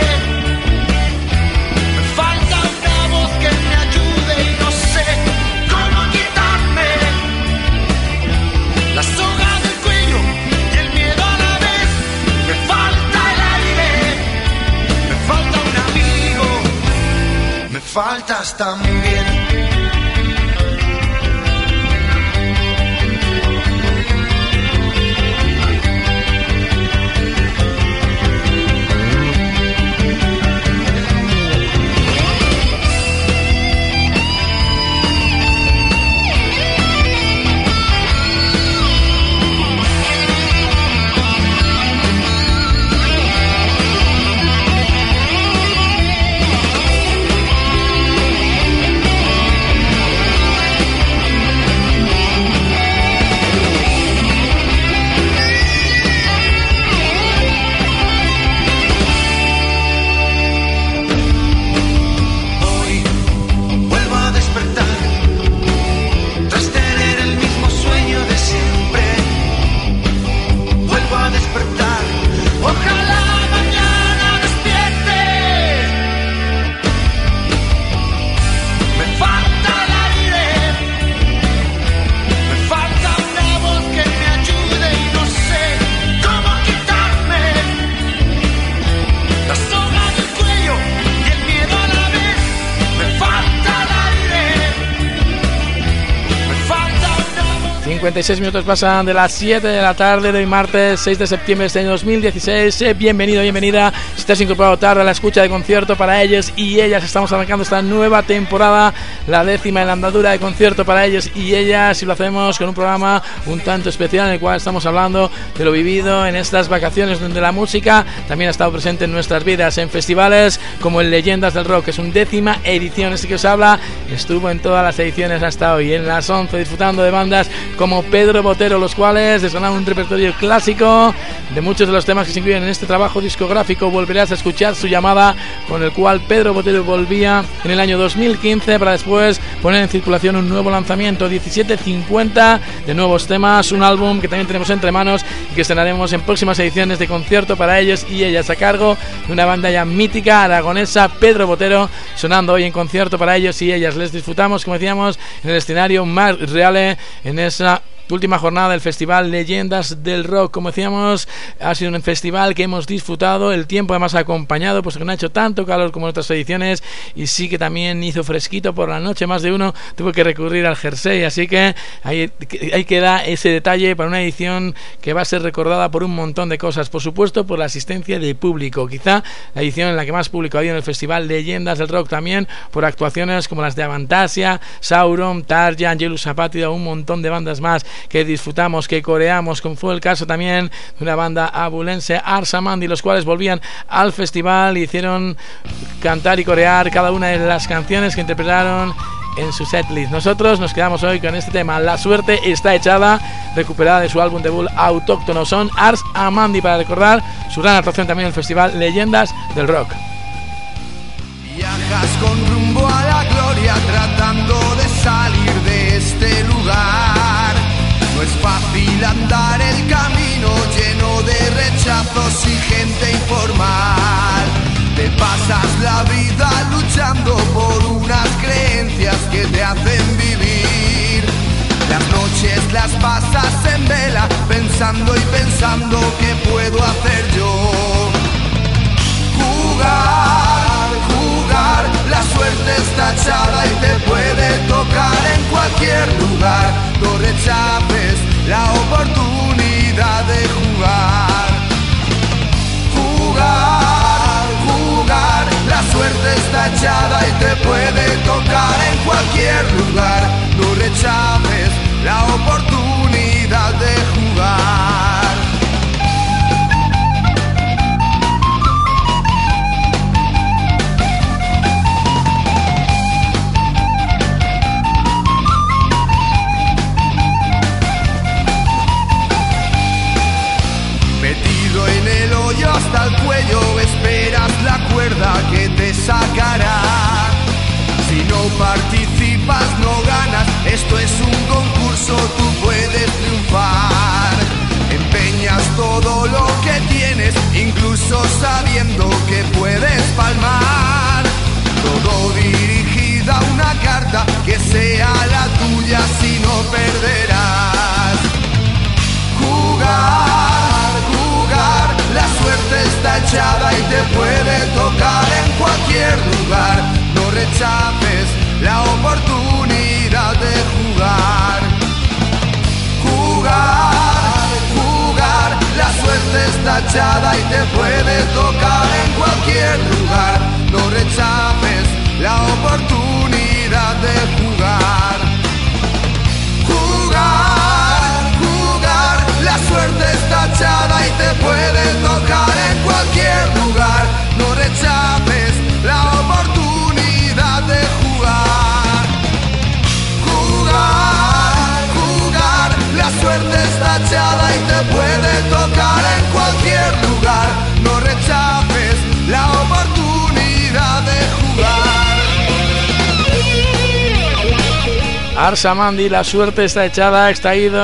D: Me falta una voz que me ayude y no sé cómo quitarme la soga del cuello y el miedo a la vez. Me falta el aire. Me falta un amigo. Me faltas también.
A: cincuenta y seis minutos pasan de las siete de la tarde de hoy martes seis de septiembre de este año dos mil dieciséis. Eh, bienvenido, bienvenida. Si te has incorporado tarde a la escucha de Concierto para Ellos y Ellas, estamos arrancando esta nueva temporada, la décima en la andadura de Concierto para Ellos y Ellas, y lo hacemos con un programa un tanto especial en el cual estamos hablando de lo vivido en estas vacaciones, donde la música también ha estado presente en nuestras vidas, en festivales como el Leyendas del Rock, que es una décima edición. Este que os habla estuvo en todas las ediciones hasta hoy, en las once, disfrutando de bandas como Pedro Botero, los cuales desgranan un repertorio clásico de muchos de los temas que se incluyen en este trabajo discográfico. Volverás a escuchar Su Llamada, con el cual Pedro Botero volvía en el año dos mil quince para después poner en circulación un nuevo lanzamiento, diecisiete cincuenta de nuevos temas, un álbum que también tenemos entre manos y que estrenaremos en próximas ediciones de Concierto para Ellos y Ellas, a cargo de una banda ya mítica aragonesa, Pedro Botero, sonando hoy en Concierto para Ellos y Ellas. Les disfrutamos, como decíamos, en el escenario Mar Reale, en esa última jornada del festival Leyendas del Rock. Como decíamos, ha sido un festival que hemos disfrutado, el tiempo además ha acompañado, pues que no ha hecho tanto calor como en otras ediciones, y sí que también hizo fresquito por la noche. Más de uno tuvo que recurrir al jersey, así que ahí, ahí queda ese detalle para una edición que va a ser recordada por un montón de cosas. Por supuesto, por la asistencia de público, quizá la edición en la que más público ha habido en el festival Leyendas del Rock, también por actuaciones como las de Avantasia, Sauron, Tarja, Angelus Apátrida, un montón de bandas más que disfrutamos, que coreamos, como fue el caso también de una banda abulense, Arsamandi, los cuales volvían al festival y hicieron cantar y corear cada una de las canciones que interpretaron en su setlist. Nosotros nos quedamos hoy con este tema, La Suerte Está Echada, recuperada de su álbum debut Autóctono. Son Ars Amandi, para recordar su gran actuación también en el festival Leyendas del Rock.
E: Viajas con rumbo a la gloria, tratando de salir de este lugar. No es fácil andar el camino lleno de rechazos y gente informal. Te pasas la vida luchando por unas creencias que te hacen vivir. Las noches las pasas en vela, pensando y pensando qué puedo hacer yo. Jugar, jugar, la suerte está echada y te puede tocar en cualquier lugar. No rechaces la oportunidad de jugar. Jugar, jugar, la suerte está echada y te puede tocar en cualquier lugar. No rechaces la oportunidad de jugar. En el hoyo hasta el cuello, esperas la cuerda que te sacará. Si no participas no ganas, esto es un concurso, tú puedes triunfar. Empeñas todo lo que tienes, incluso sabiendo que puedes palmar. Todo dirigido a una carta que sea la tuya, si no perderás. Jugar, jugar, la suerte está echada y te puede tocar en cualquier lugar. No rechaces la oportunidad de jugar. Jugar, jugar, la suerte está echada y te puede tocar en cualquier lugar. No rechaces la oportunidad de jugar. Jugar, jugar, la suerte está echada y te puede tocar en cualquier lugar. No rechaces la oportunidad de jugar. Jugar, jugar, la suerte está echada y te puede tocar en cualquier lugar. No rechaces la oportunidad de jugar.
A: Arsamandi, La Suerte Está Echada, extraído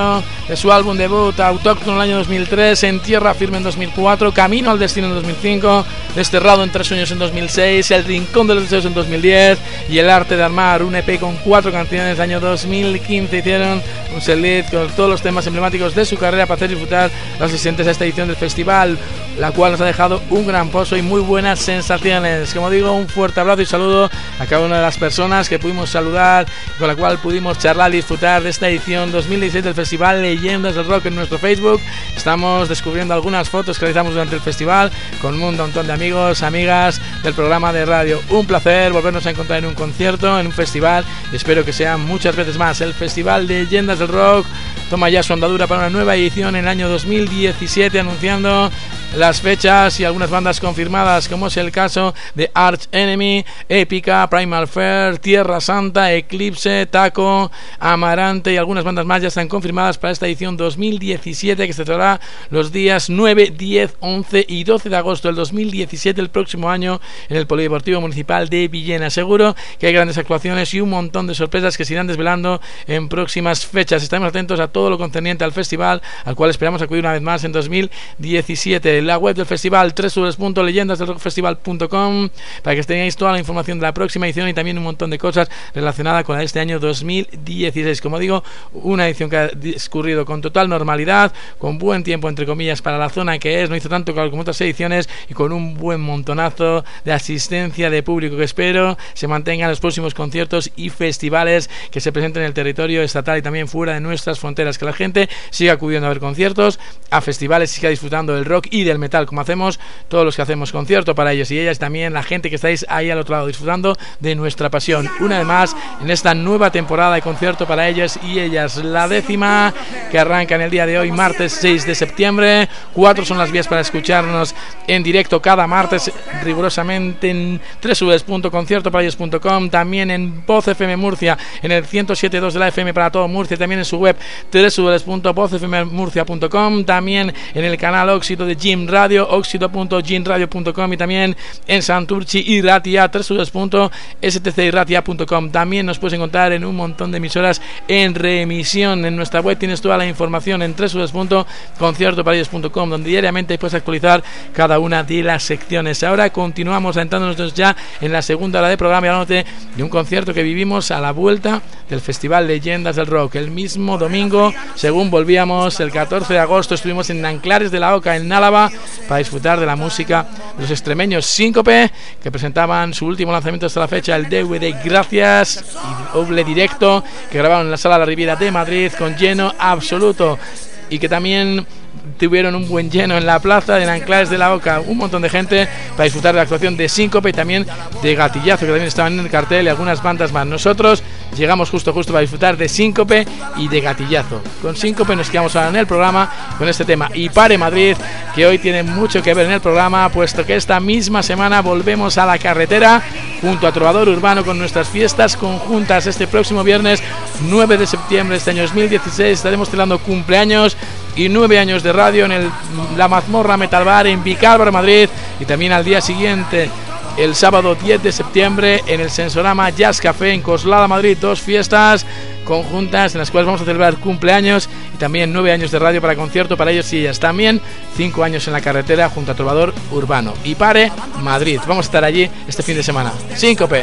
A: de su álbum debut Autóctono en el año dos mil tres, En Tierra Firme en dos mil cuatro, Camino al Destino en dos mil cinco, Desterrado en Tres Sueños en dos mil seis, El Rincón de los Deseos en dos mil diez y El Arte de Armar, un E P con cuatro canciones. El año dos mil quince hicieron un setlist con todos los temas emblemáticos de su carrera para hacer disfrutar los asistentes a esta edición del festival, la cual nos ha dejado un gran pozo y muy buenas sensaciones. Como digo, un fuerte abrazo y saludo a cada una de las personas que pudimos saludar, con la cual pudimos charlar y disfrutar de esta edición dos mil dieciséis del Festival Leyendas del Rock en nuestro Facebook. Estamos descubriendo algunas fotos que realizamos durante el festival con un montón de amigos, amigas del programa de radio. Un placer volvernos a encontrar en un concierto, en un festival, y espero que sean muchas veces más. El Festival Leyendas del Rock toma ya su andadura para una nueva edición en el año dos mil diecisiete, anunciando las fechas y algunas bandas confirmadas, como es el caso de Arch Enemy, Épica, Primal Fear, Tierra Santa, Eclipse, Taco, Amarante y algunas bandas más ya están confirmadas para esta edición dos mil diecisiete, que se celebrará los días nueve, diez, once y doce de agosto del dos mil diecisiete, el próximo año, en el Polideportivo Municipal de Villena. Seguro que hay grandes actuaciones y un montón de sorpresas que se irán desvelando en próximas fechas. Estaremos atentos a todo lo concerniente al festival, al cual esperamos acudir una vez más en dos mil diecisiete. La web del festival, doble u doble u doble u punto leyendas del rock festival punto com, para que tengáis toda la información de la próxima edición y también un montón de cosas relacionadas con este año dos mil dieciséis. Como digo, una edición que ha discurrido con total normalidad, con buen tiempo entre comillas para la zona que es, no hizo tanto calor como otras ediciones, y con un buen montonazo de asistencia de público que espero se mantengan los próximos conciertos y festivales que se presenten en el territorio estatal y también fuera de nuestras fronteras, que la gente siga acudiendo a ver conciertos, a festivales, siga disfrutando del rock y del metal, como hacemos todos los que hacemos concierto para ellos y ellas, también la gente que estáis ahí al otro lado disfrutando de nuestra pasión, una vez más en esta nueva temporada de concierto para ellos y ellas, la décima, que arranca en el día de hoy, martes seis de septiembre. Cuatro son las vías para escucharnos en directo cada martes, rigurosamente en doble u doble u doble u punto concierto para ellos punto com, también en Voz F M Murcia, en el ciento siete punto dos de la F M para todo Murcia, también en su web doble u doble u doble u punto voz f m murcia punto com, también en el canal Óxido de Jim Radio, óxido punto jim radio punto com, y también en Santurchi y Ratia, doble u doble u doble u punto s t c y ratia punto com. También nos puedes encontrar en un montón de emisoras en remisión. En nuestra web tienes toda la información en doble u doble u doble u punto concierto para ellos punto com, donde diariamente puedes actualizar cada una de las secciones. Ahora continuamos adentrándonos ya en la segunda hora de programa y hablándote de un concierto que vivimos a la vuelta del Festival Leyendas del Rock. El mismo domingo, según volvíamos, el catorce de agosto, estuvimos en Anclares de la Oca, en Álava, para disfrutar de la música de los extremeños Síncope, que presentaban su último lanzamiento hasta la fecha, el D V D Gracias, y doble directo que grabaron en la Sala de la Riviera de Madrid con lleno absoluto, y que también tuvieron un buen lleno en la plaza de Anclares de la Oca, un montón de gente para disfrutar de la actuación de Síncope y también de Gatillazo, que también estaban en el cartel, y algunas bandas más. Nosotros llegamos justo justo para disfrutar de Síncope y de Gatillazo. Con Síncope nos quedamos ahora en el programa con este tema Y Pare Madrid, que hoy tiene mucho que ver en el programa, puesto que esta misma semana volvemos a la carretera junto a Trovador Urbano con nuestras fiestas conjuntas. Este próximo viernes nueve de septiembre de este año dos mil dieciséis estaremos celebrando cumpleaños y nueve años de radio en el La Mazmorra Metal Bar en Vicálvaro, Madrid, y también al día siguiente, el sábado diez de septiembre, en el Sensorama Jazz Café en Coslada, Madrid. Dos fiestas conjuntas en las cuales vamos a celebrar cumpleaños y también nueve años de radio para concierto para ellos y ellas. También cinco años en la carretera junto a Trovador Urbano. Y Pare Madrid, vamos a estar allí este fin de semana. Síncope.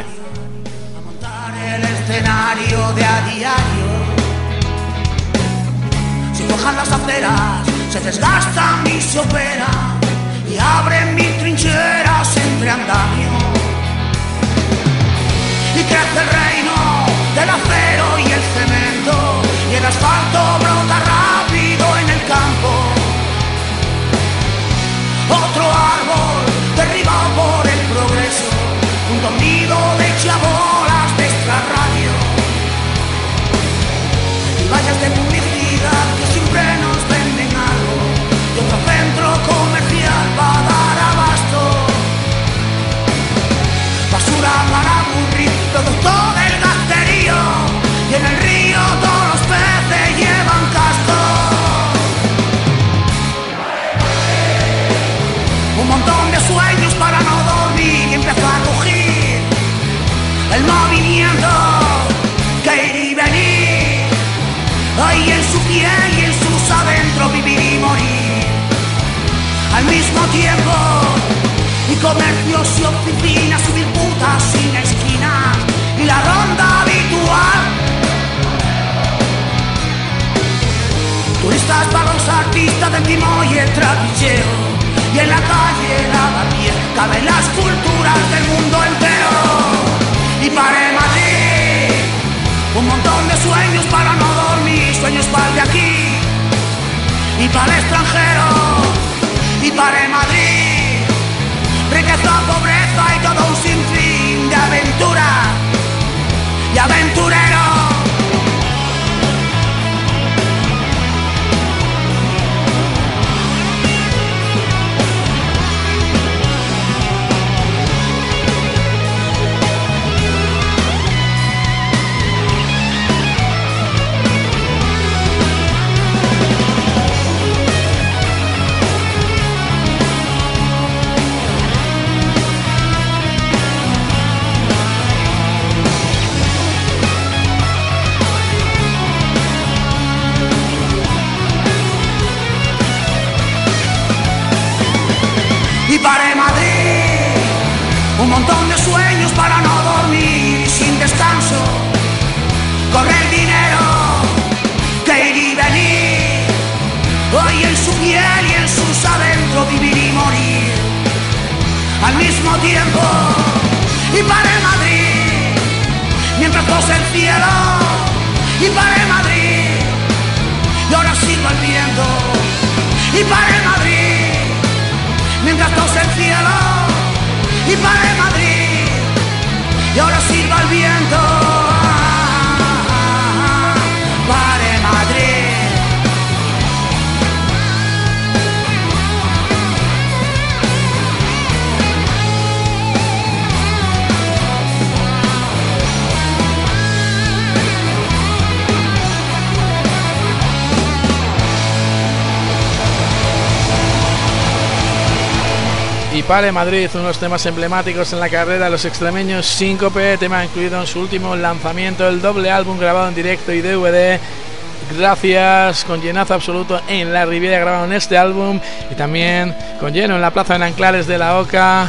E: A montar el escenario de a diario. Si bajan las aceras, se desgastan y se opera y abren mil trincheras entre andamios. Y crece el reino del acero y el cemento, y el asfalto brota rápido en el campo. Otro árbol derribado por el progreso, junto a un nido de chabolas de extrarradio. Y vallas de publicidad que siempre nos venden algo, y otro centro comercial va a dar abasto. Basura para aburrir, producto del gasterío, y en el río todos los peces llevan casco. Un montón de sueños para no dormir y empezó a coger el movimiento que ir y venir, ahí en su piel y en sus al mismo tiempo, y comercios y oficinas y mil putas sin esquina, y la ronda habitual. Turistas para los artistas del timo y el trapicheo, y en la calle Lavapié caben las culturas del mundo entero. Y para Madrid, un montón de sueños para no dormir, sueños para el de aquí y para el extranjero. Y para Madrid, riqueza, pobreza y todo un sinfín de aventura y aventurero. Y para Madrid, un montón de sueños para no dormir sin descanso. Corre el dinero, que ir y venir, hoy en su piel y en sus adentro vivir y morir al mismo tiempo. Y para Madrid, mientras pose el cielo. Y para Madrid, y ahora sigo el viento. Y para Madrid, mientras tose el cielo, y para Madrid, y ahora silba el viento. Para Madrid.
A: Y Pare Madrid, uno de los temas emblemáticos en la carrera de los extremeños Síncope, tema incluido en su último lanzamiento, el doble álbum grabado en directo y D V D. Gracias, con llenazo absoluto en la Riviera grabaron este álbum, y también con lleno en la plaza de Nanclares de la Oca.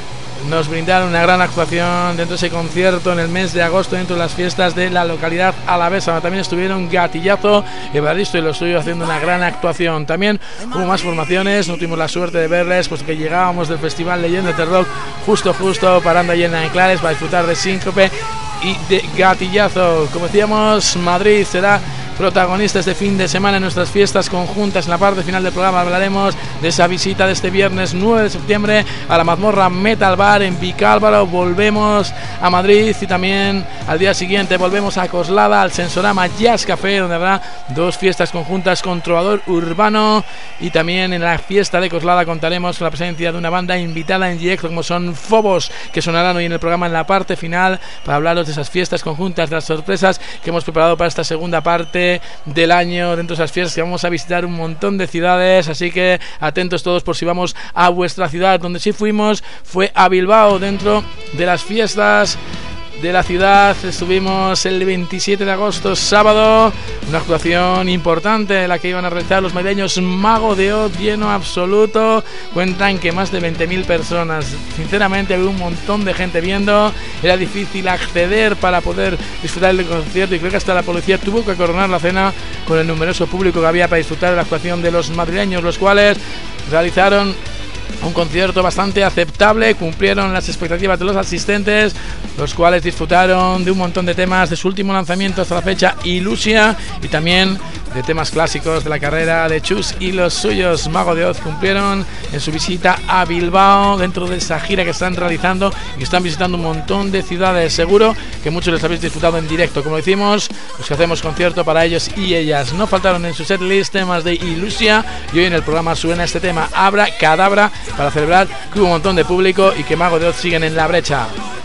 A: Nos brindaron una gran actuación dentro de ese concierto en el mes de agosto dentro de las fiestas de la localidad alavesa. También estuvieron Gatillazo, Evaristo y los suyos haciendo una gran actuación. También hubo más formaciones, no tuvimos la suerte de verles, puesto que llegábamos del festival Leyendas del Rock justo justo parando allí en Nanclares para disfrutar de Síncope y de Gatillazo. Como decíamos, Madrid será protagonistas de fin de semana en nuestras fiestas conjuntas. En la parte final del programa hablaremos de esa visita de este viernes nueve de septiembre a la Mazmorra Metal Bar en Vicálvaro. Volvemos a Madrid y también al día siguiente volvemos a Coslada, al Sensorama Jazz Café, donde habrá dos fiestas conjuntas con Trovador Urbano, y también en la fiesta de Coslada contaremos con la presencia de una banda invitada en directo como son Fobos, que sonarán hoy en el programa en la parte final para hablaros de esas fiestas conjuntas, de las sorpresas que hemos preparado para esta segunda parte del año dentro de esas fiestas, que vamos a visitar un montón de ciudades, así que atentos todos por si vamos a vuestra ciudad. Donde sí fuimos fue a Bilbao, dentro de las fiestas de la ciudad. Estuvimos el veintisiete de agosto, sábado, una actuación importante la que iban a realizar los madrileños Mago de Oz, lleno absoluto. Cuentan que más de veinte mil personas. Sinceramente había un montón de gente viendo, era difícil acceder para poder disfrutar del concierto, y creo que hasta la policía tuvo que coronar la cena con el numeroso público que había para disfrutar de la actuación de los madrileños, los cuales realizaron un concierto bastante aceptable, cumplieron las expectativas de los asistentes, los cuales disfrutaron de un montón de temas de su último lanzamiento hasta la fecha, Ilusia, y también de temas clásicos de la carrera de Chus y los suyos. Mago de Oz cumplieron en su visita a Bilbao dentro de esa gira que están realizando y que están visitando un montón de ciudades. Seguro que muchos les habéis disfrutado en directo, como decimos, los que hacemos concierto para ellos y ellas. No faltaron en su setlist temas de Ilusia, y hoy en el programa suena este tema, Abra Cadabra, para celebrar que hubo un montón de público y que Mago de Oz siguen en la brecha.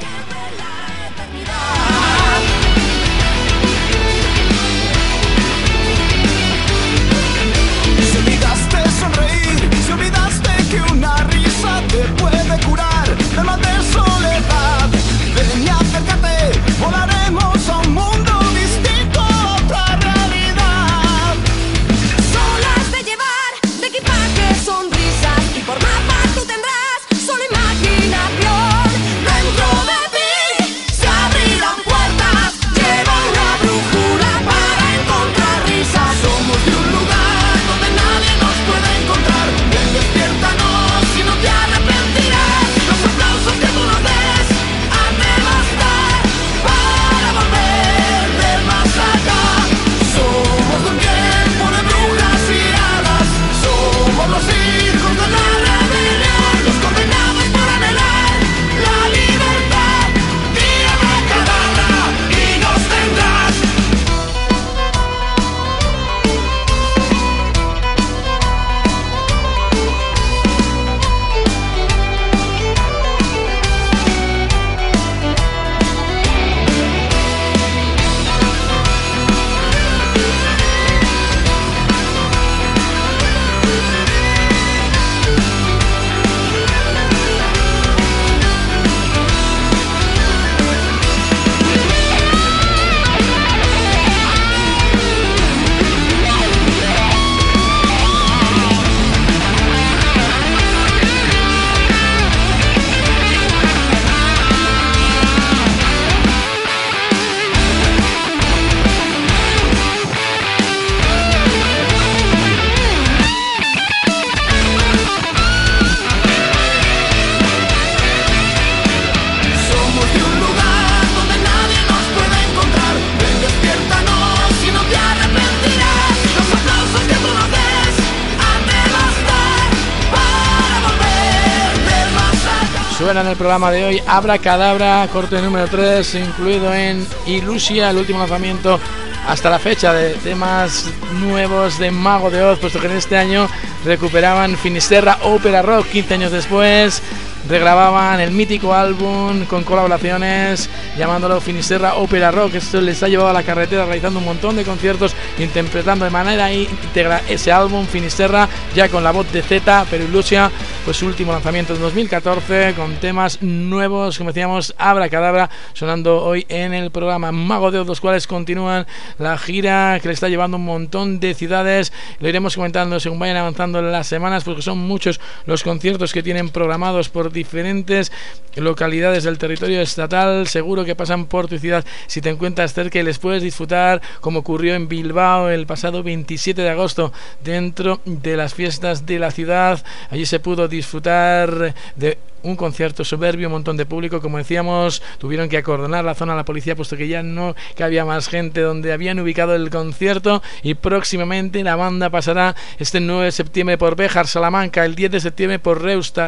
F: Volaremos a un mundo distinto, a otra realidad. Solas de llevar, de equipaje, sonrisas y por
A: Suena en el programa de hoy Abracadabra, corte número tres, incluido en Ilusia, el último lanzamiento hasta la fecha de temas nuevos de Mago de Oz, puesto que en este año recuperaban Finisterra Ópera Rock. Quince años después regrababan el mítico álbum con colaboraciones llamándolo Finisterra Ópera Rock. Esto les ha llevado a la carretera realizando un montón de conciertos, interpretando de manera íntegra ese álbum Finisterra, ya con la voz de Z, pero Ilusia pues su último lanzamiento en dos mil catorce con temas nuevos, como decíamos, Abracadabra, sonando hoy en el programa Mago de Oz, los cuales continúan la gira que le está llevando un montón de ciudades. Lo iremos comentando según vayan avanzando las semanas, porque son muchos los conciertos que tienen programados por diferentes localidades del territorio estatal. Seguro que pasan por tu ciudad si te encuentras cerca y les puedes disfrutar, como ocurrió en Bilbao el pasado veintisiete de agosto dentro de las fiestas de la ciudad. Allí se pudo disfrutar de un concierto soberbio, un montón de público, como decíamos, tuvieron que acordonar la zona a la policía puesto que ya no cabía más gente donde habían ubicado el concierto. Y próximamente la banda pasará este nueve de septiembre por Béjar, Salamanca, el diez de septiembre por Reusta,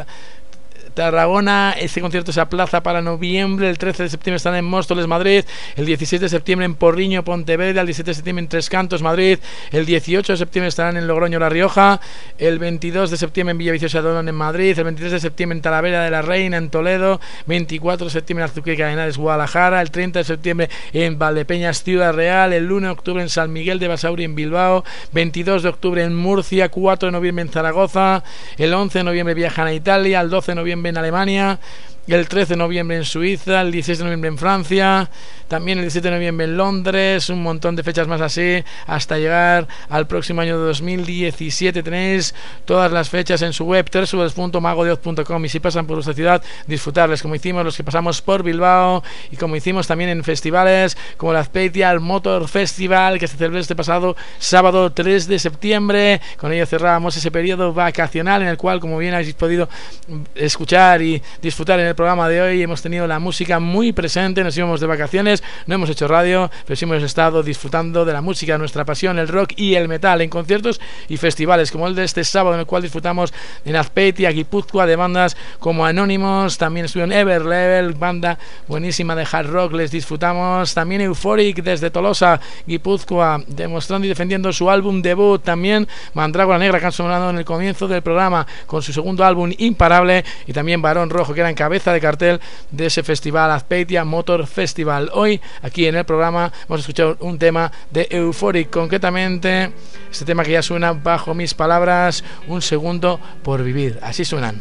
A: Tarragona. Este concierto se aplaza para noviembre. El trece de septiembre están en Móstoles, Madrid. El dieciséis de septiembre en Porriño, Pontevedra. El diecisiete de septiembre en Tres Cantos, Madrid. El dieciocho de septiembre estarán en Logroño, La Rioja. El veintidós de septiembre en Villaviciosa de Odón, en Madrid. El veintitrés de septiembre en Talavera de la Reina, en Toledo. veinticuatro de septiembre en Azuqueca de Henares, Guadalajara. El treinta de septiembre en Valdepeñas, Ciudad Real. El uno de octubre en San Miguel de Basauri, en Bilbao. veintidós de octubre en Murcia. cuatro de noviembre en Zaragoza. El once de noviembre viajan a Italia. El doce de noviembre en Alemania, el trece de noviembre en Suiza, el dieciséis de noviembre en Francia, también el diecisiete de noviembre en Londres, un montón de fechas más así, hasta llegar al próximo año de dos mil diecisiete. Tenéis todas las fechas en su web doble u doble u doble u punto mago de oz punto com, y si pasan por vuestra ciudad, disfrutarles, como hicimos los que pasamos por Bilbao y como hicimos también en festivales como el Azpeitia Motor Festival, que se celebró este pasado sábado tres de septiembre. Con ello cerrábamos ese periodo vacacional en el cual, como bien habéis podido escuchar y disfrutar en el programa de hoy, hemos tenido la música muy presente. Nos íbamos de vacaciones, no hemos hecho radio, pero sí hemos estado disfrutando de la música, nuestra pasión, el rock y el metal, en conciertos y festivales como el de este sábado, en el cual disfrutamos en Azpeitia, Guipúzcoa, de bandas como Anónimos. También estuvieron Ever Level, banda buenísima de hard rock, les disfrutamos. También Euphoric desde Tolosa, Guipúzcoa, demostrando y defendiendo su álbum debut. También Mandrágora Negra, que han sonado en el comienzo del programa con su segundo álbum Imparable, y también Barón Rojo, que era en cabeza de cartel de ese festival, Azpeitia Motor Festival. Hoy aquí en el programa hemos escuchado un tema de Euphoric, concretamente este tema que ya suena bajo mis palabras, Un segundo por vivir. Así suenan.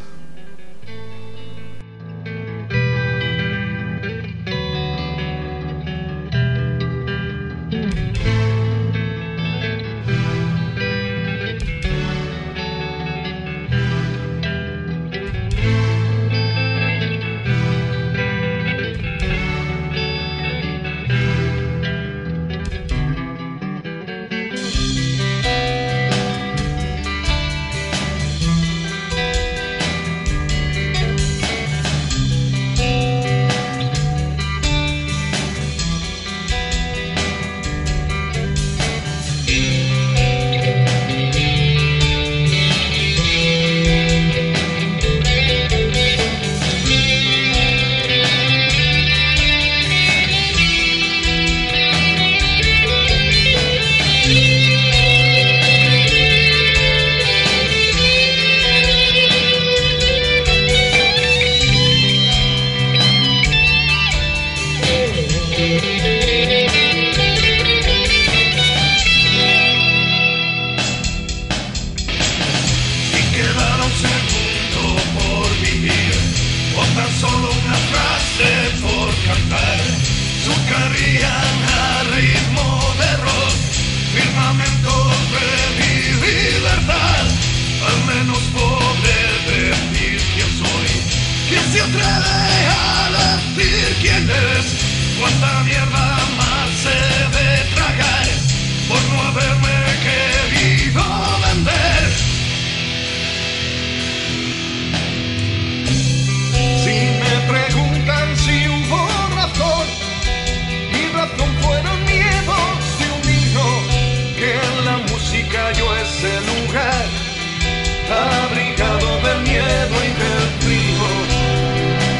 E: Abrigado del miedo y del frío,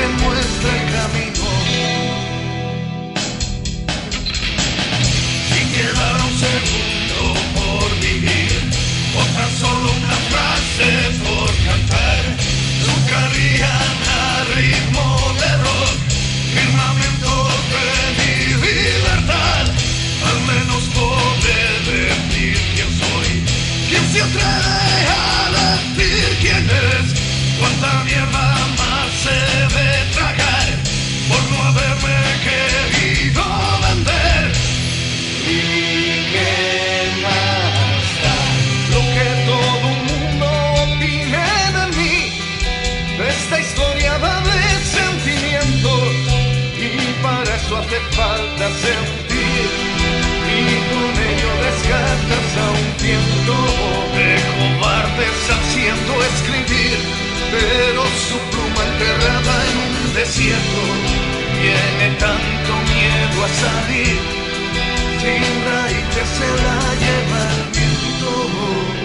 E: que muestra el camino. Si quedara un segundo por vivir, o tan solo una frase por cantar, tocarían a ritmo de rock, firmamento de mi libertad. Al menos poder decir quién soy, quién se atreve a decir quién es, cuánta mierda más se debe tragar por no haberme querido vender. Y qué más da lo que todo el mundo opine de mí. Esta historia va de sentimientos y para eso hace falta sentir, y con ello desgastas a un viento de cobardes haciendo escribir, pero su pluma enterrada en un desierto tiene tanto miedo a salir, sin raíces se la lleva el viento.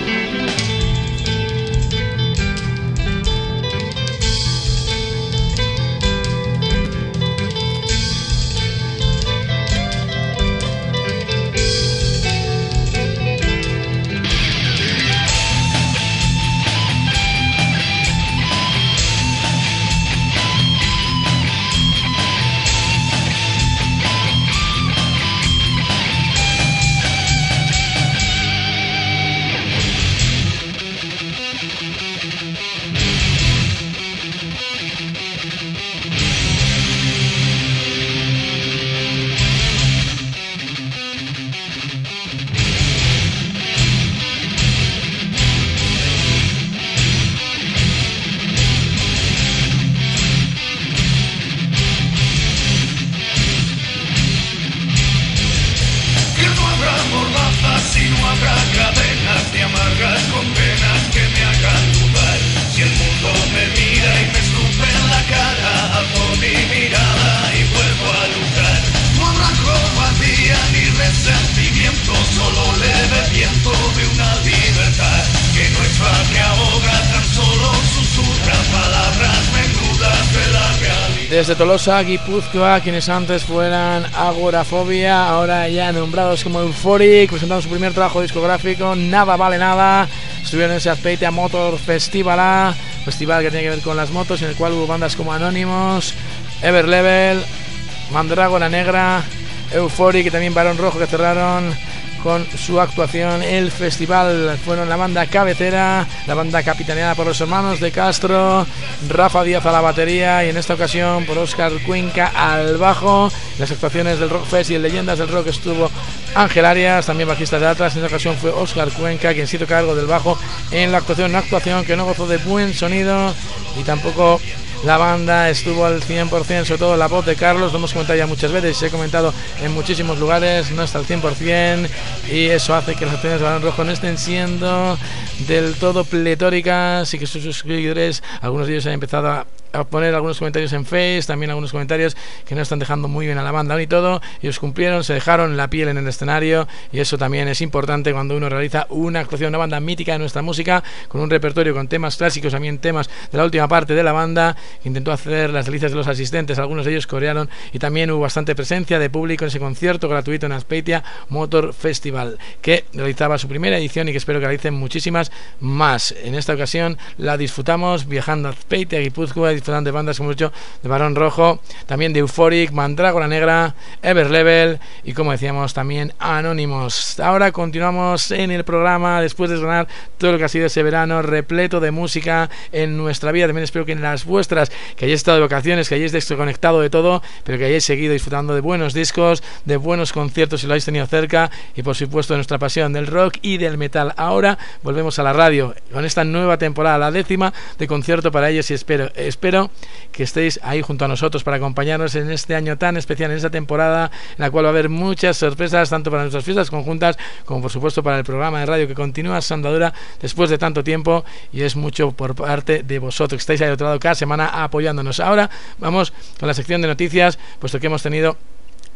A: Desde Tolosa, Guipúzcoa, quienes antes fueran Agorafobia, ahora ya nombrados como Euphoric, presentando su primer trabajo discográfico, Nada Vale Nada. Estuvieron en ese Azpeitia Motor Festival, festival que tiene que ver con las motos, en el cual hubo bandas como Anónimos, Everlevel, Mandrágora Negra, Euphoric y también Barón Rojo, que cerraron con su actuación el festival. Fueron la banda cabecera, la banda capitaneada por los hermanos de Castro, Rafa Díaz a la batería y en esta ocasión por Óscar Cuenca al bajo. En las actuaciones del Rock Fest y en Leyendas del Rock estuvo Ángel Arias, también bajista de Atlas. En esta ocasión fue Óscar Cuenca quien se hizo cargo del bajo en la actuación, una actuación que no gozó de buen sonido y tampoco la banda estuvo al cien por ciento, sobre todo la voz de Carlos, lo hemos comentado ya muchas veces, se ha comentado en muchísimos lugares, no está al cien por ciento y eso hace que las actuaciones de Barón Rojo no estén siendo del todo pletóricas y que sus seguidores, algunos de ellos han empezado a a poner algunos comentarios en Face, también algunos comentarios que no están dejando muy bien a la banda. Aún y todo, ellos cumplieron, se dejaron la piel en el escenario y eso también es importante cuando uno realiza una actuación, una banda mítica de nuestra música, con un repertorio con temas clásicos, también temas de la última parte de la banda, que intentó hacer las delicias de los asistentes, algunos de ellos corearon y también hubo bastante presencia de público en ese concierto gratuito en Azpeitia Motor Festival, que realizaba su primera edición y que espero que realicen muchísimas más. En esta ocasión la disfrutamos viajando a Azpeitia, Guipúzcoa, disfrutando de bandas como he dicho, de Barón Rojo, también de Euphoric, Mandrágora Negra, Everlevel y como decíamos también Anónimos. Ahora continuamos en el programa después de sonar todo lo que ha sido ese verano repleto de música en nuestra vida. También espero que en las vuestras, que hayáis estado de vacaciones, que hayáis desconectado de todo, pero que hayáis seguido disfrutando de buenos discos, de buenos conciertos si lo habéis tenido cerca y por supuesto de nuestra pasión del rock y del metal. Ahora volvemos a la radio con esta nueva temporada, la décima de Concierto para Ellos y espero, espero que estéis ahí junto a nosotros para acompañarnos en este año tan especial, en esta temporada en la cual va a haber muchas sorpresas tanto para nuestras fiestas conjuntas como por supuesto para el programa de radio que continúa su andadura después de tanto tiempo y es mucho por parte de vosotros que estáis ahí al otro lado cada semana apoyándonos. Ahora vamos con la sección de noticias, puesto que hemos tenido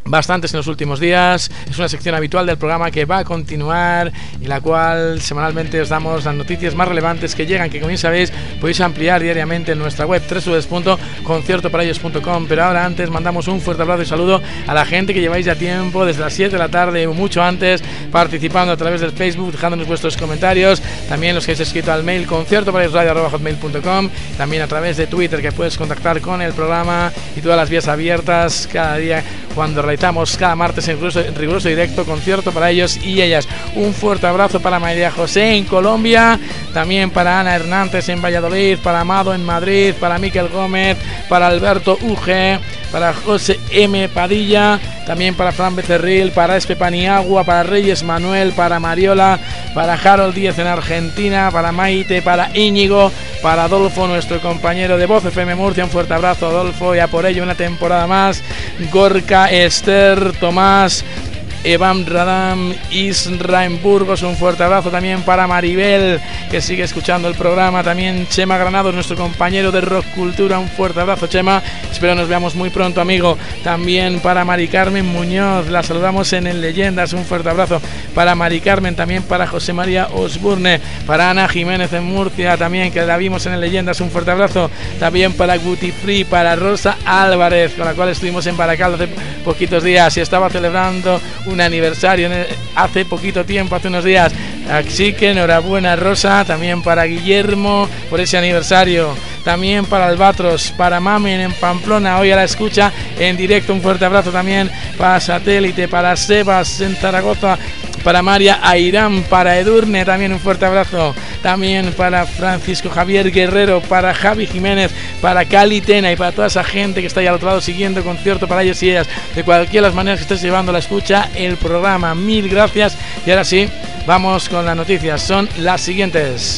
A: bastantes en los últimos días. Es una sección habitual del programa que va a continuar y la cual semanalmente os damos las noticias más relevantes que llegan, que como bien sabéis podéis ampliar diariamente en nuestra web doble u doble u doble u punto concierto para ellos punto com. Pero ahora antes mandamos un fuerte abrazo y saludo a la gente que lleváis ya tiempo desde las siete de la tarde o mucho antes participando a través del Facebook, dejándonos vuestros comentarios, también los que habéis escrito al mail concierto para ellos radio arroba hotmail punto com, también a través de Twitter, que puedes contactar con el programa y todas las vías abiertas cada día cuando realizamos cada martes en riguroso, en riguroso directo concierto para ellos y ellas. Un fuerte abrazo para María José en Colombia, también para Ana Hernández en Valladolid, para Amado en Madrid, para Miquel Gómez, para Alberto Uge, para José M. Padilla, también para Fran Becerril, para Espe Paniagua, para Reyes Manuel, para Mariola, para Harold Díez en Argentina, para Maite, para Íñigo, para Adolfo, nuestro compañero de Voz F M Murcia. Un fuerte abrazo, Adolfo, y a por ello una temporada más. Gorka, Esther, Tomás, Evan Radam, Isra en Burgos. Un fuerte abrazo también para Maribel, que sigue escuchando el programa. También Chema Granados, nuestro compañero de Rock Cultura. Un fuerte abrazo, Chema, espero nos veamos muy pronto, amigo. También para Mari Carmen Muñoz, la saludamos en el Leyendas. Un fuerte abrazo para Mari Carmen, también para José María Osburne, para Ana Jiménez en Murcia, también que la vimos en el Leyendas. Un fuerte abrazo también para Guti Free, para Rosa Álvarez, con la cual estuvimos en Baracaldo hace poquitos días y estaba celebrando un aniversario hace poquito tiempo, hace unos días, así que enhorabuena, Rosa. También para Guillermo por ese aniversario, también para Albatros, para Mamen en Pamplona, hoy a la escucha en directo. Un fuerte abrazo también para Satélite, para Sebas en Zaragoza, para María Airán, para Edurne, también un fuerte abrazo. También para Francisco Javier Guerrero, para Javi Jiménez, para Cali Tena y para toda esa gente que está ahí al otro lado siguiendo concierto para ellos y ellas, de cualquiera de las maneras que estés llevando la escucha el programa. Mil gracias. Y ahora sí, vamos con las noticias. Son las siguientes.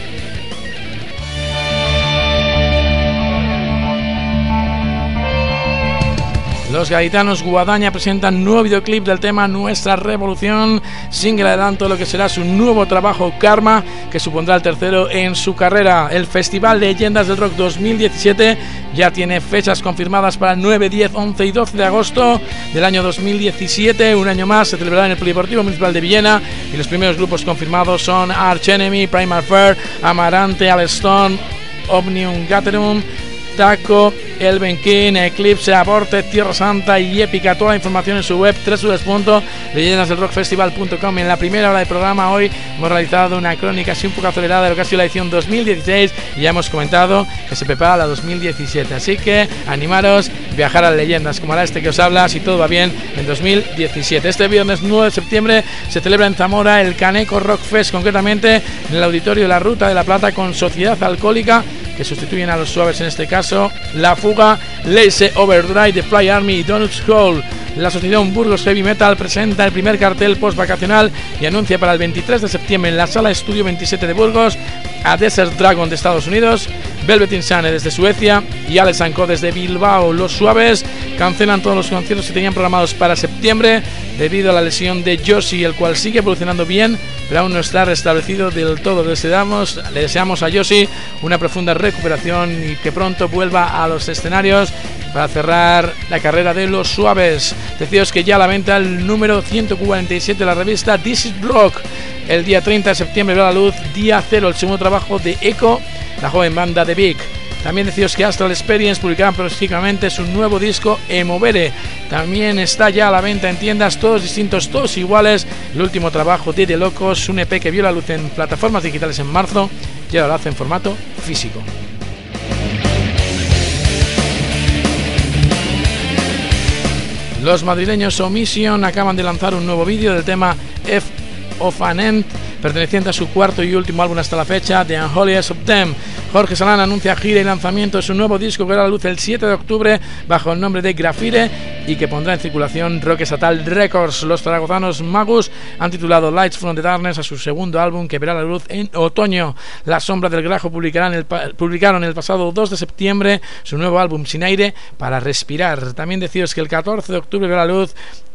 A: Los gaditanos Guadaña presentan nuevo videoclip del tema Nuestra Revolución, single adelanto de lo que será su nuevo trabajo Karma, que supondrá el tercero en su carrera. El Festival de Leyendas del Rock dos mil diecisiete ya tiene fechas confirmadas para el nueve, diez, once y doce de agosto del año dos mil diecisiete. Un año más se celebrará en el Polideportivo Municipal de Villena y los primeros grupos confirmados son Arch Enemy, Primal Fear, Amarante, Alston, Omnium Gatherum, Taco, Elven King, Eclipse, Aborte, Tierra Santa y Épica. Toda la información en su web doble u doble u doble u punto leyendas del rock festival punto com. En la primera hora del programa hoy hemos realizado una crónica así un poco acelerada de lo que ha sido la edición dos mil dieciséis y ya hemos comentado que se prepara la dos mil diecisiete, así que animaros a viajar a Leyendas como hará este que os habla, si todo va bien, en dos mil diecisiete. Este viernes nueve de septiembre se celebra en Zamora el Caneco Rock Fest, concretamente en el auditorio de la Ruta de la Plata, con Sociedad Alcohólica, que sustituyen a los suaves en este caso, La Fuga, Lazy Overdrive, The Fly Army y Donuts Hall. La asociación Burgos Heavy Metal presenta el primer cartel post-vacacional y anuncia para el veintitrés de septiembre en la Sala Estudio veintisiete de Burgos a Desert Dragon de Estados Unidos, Velvet Insane desde Suecia y Alex and Co desde Bilbao. Los suaves cancelan todos los conciertos que tenían programados para septiembre debido a la lesión de Yoshi, el cual sigue evolucionando bien, pero aún no está restablecido del todo. Le deseamos, le deseamos a Yoshi una profunda recuperación y que pronto vuelva a los escenarios para cerrar la carrera de los suaves. Deciros que ya a la venta el número ciento cuarenta y siete de la revista This is Rock. El día treinta de septiembre verá la luz Día Cero, el segundo trabajo de Echo, la joven banda de Vic. También deciros que Astral Experience publicará próximamente su nuevo disco Emovere. También está ya a la venta en tiendas, todos distintos, todos iguales, el último trabajo de The Locos, un E P que vio la luz en plataformas digitales en marzo y ahora lo hace en formato físico. Los madrileños Omission acaban de lanzar un nuevo vídeo del tema F of an End, perteneciente a su cuarto y último álbum hasta la fecha, The Unholiest of Them. Jorge Salán anuncia gira y lanzamiento de su nuevo disco que verá la luz el siete de octubre bajo el nombre de Grafire y que pondrá en circulación Rock Estatal Records. Los zaragozanos Magus han titulado Lights from the Darkness a su segundo álbum que verá la luz en otoño. La Sombra del Grajo publicarán el, publicaron el pasado dos de septiembre su nuevo álbum Sin Aire para Respirar. También deciros que el catorce de octubre verá la luz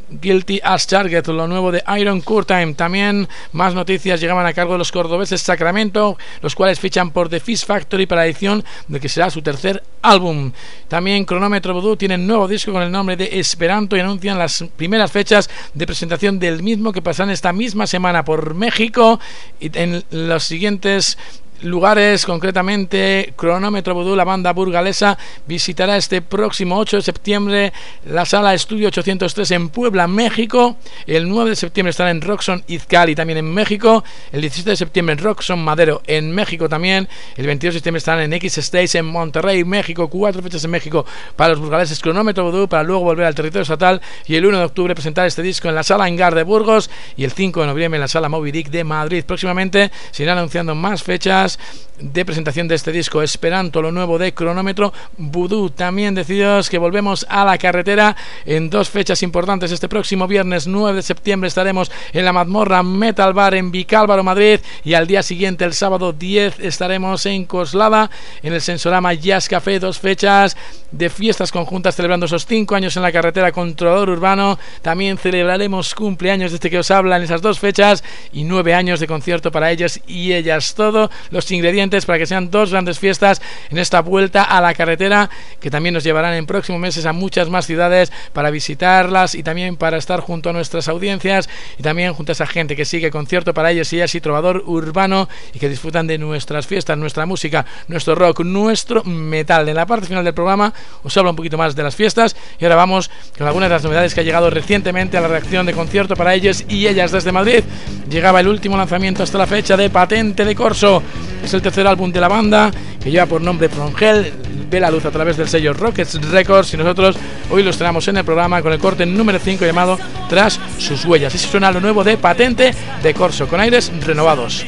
A: Guilty as Charged, lo nuevo de Iron Curtain. También más noticias llegaban a cargo de los cordobeses Sacramento, los cuales fichan por The Fish Factory para la edición de que será su tercer álbum. También Cronómetro Voodoo tiene un nuevo disco con el nombre de Esperanto y anuncian las primeras fechas de presentación del mismo, que pasarán esta misma semana por México y en los siguientes lugares. Concretamente, Cronómetro Voodoo, la banda burgalesa, visitará este próximo ocho de septiembre la sala Estudio ochocientos tres en Puebla, México. El nueve de septiembre estará en Roxxon Izcalli, también en México. El diecisiete de septiembre en Roxxon Madero, en México también. El veintidós de septiembre estarán en X Stage en Monterrey, México. Cuatro fechas en México para los burgaleses Cronómetro Voodoo, para luego volver al territorio estatal y el uno de octubre presentar este disco en la sala Hangar de Burgos y el cinco de noviembre en la sala Moby Dick de Madrid. Próximamente se irán anunciando más fechas de presentación de este disco Esperanto, lo nuevo de Cronómetro Voodoo. También decididos que volvemos a la carretera en dos fechas importantes. Este próximo viernes nueve de septiembre estaremos en la Mazmorra Metal Bar en Vicálvaro, Madrid, y al día siguiente, el sábado diez, estaremos en Coslada en el Sensorama Jazz Café. Dos fechas de fiestas conjuntas celebrando esos cinco años en la carretera Controlador Urbano. También celebraremos cumpleaños de este que os habla en esas dos fechas y nueve años de concierto para ellos y ellas. Todo los ingredientes para que sean dos grandes fiestas en esta vuelta a la carretera, que también nos llevarán en próximos meses a muchas más ciudades para visitarlas y también para estar junto a nuestras audiencias y también junto a esa gente que sigue Concierto para ellos y ellas y Trovador Urbano y que disfrutan de nuestras fiestas, nuestra música, nuestro rock, nuestro metal. En la parte final del programa os hablo un poquito más de las fiestas y ahora vamos con algunas de las novedades que ha llegado recientemente a la redacción de Concierto para ellos y ellas desde Madrid. Llegaba el último lanzamiento hasta la fecha de Patente de Corso. Es el tercer álbum de la banda, que lleva por nombre From Hell, ve la luz a través del sello Rockets Records y nosotros hoy lo estrenamos en el programa con el corte número cinco llamado Tras sus huellas. Así suena lo nuevo de Patente de Corso, con aires renovados.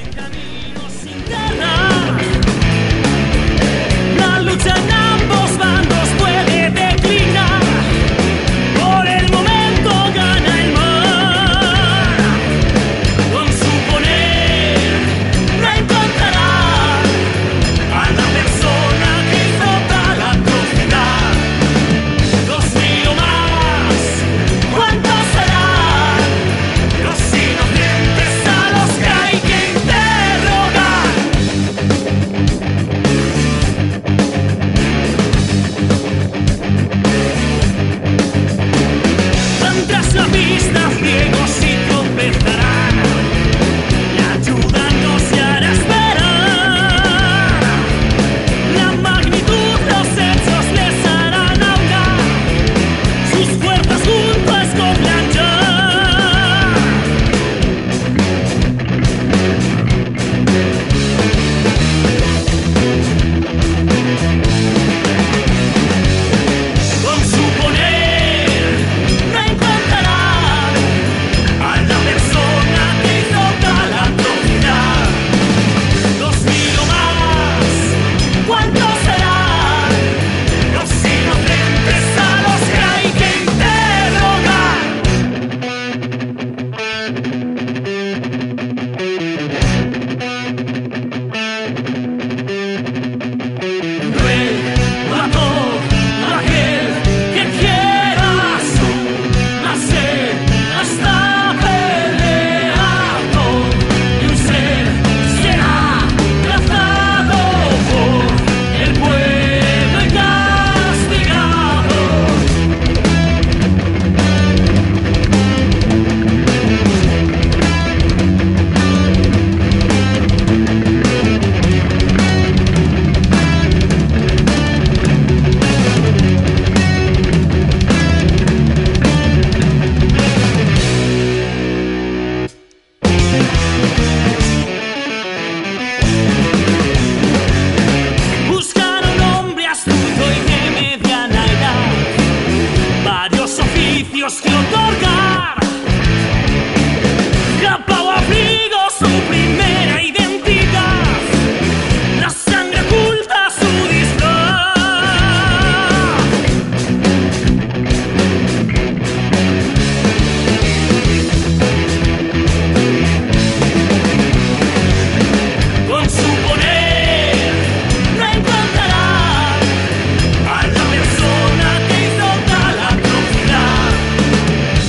F: La lucha en ambos bandos puede declinar, por el momento gana el mar, con su poner no encontrará a la persona que hizo tal atrocidad. Dos mil o más, ¿cuántos serán los inocentes a los que hay que interrogar? Van tras la pista ciegos y tropezarán, la ayuda no se hará esperar, la magnitud de los hechos les harán ahogar, sus fuerzas junto a Scotland Yard. Con su poner no encontrarán a la persona que hizo tal atrocidad. Dos mil o más, ¿cuántos serán los inocentes a los que hay que interrogar? Relato aquel que quieras nacer hasta peleado, y un ser será trazado por el pueblo y castigado. Buscar a un hombre astuto y de mediana edad, varios oficios que otorgar, capa o abrigo, su primera identidad, la sangre oculta su disfraz. Con su poner no encontrarán a la persona que hizo tal atrocidad.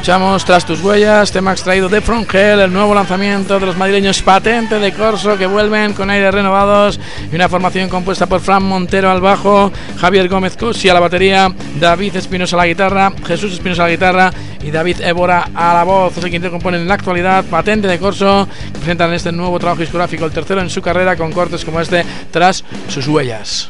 A: Escuchamos Tras tus huellas, tema extraído de From Hell, el nuevo lanzamiento de los madrileños Patente de Corso, que vuelven con aires renovados y una formación compuesta por Fran Montero al bajo, Javier Gómez Cosi a la batería, David Espinosa a la guitarra, Jesús Espinosa a la guitarra y David Évora a la voz. Es el quinteto que componen en la actualidad Patente de Corso, que presentan este nuevo trabajo discográfico, el tercero en su carrera, con cortes como este, Tras sus huellas.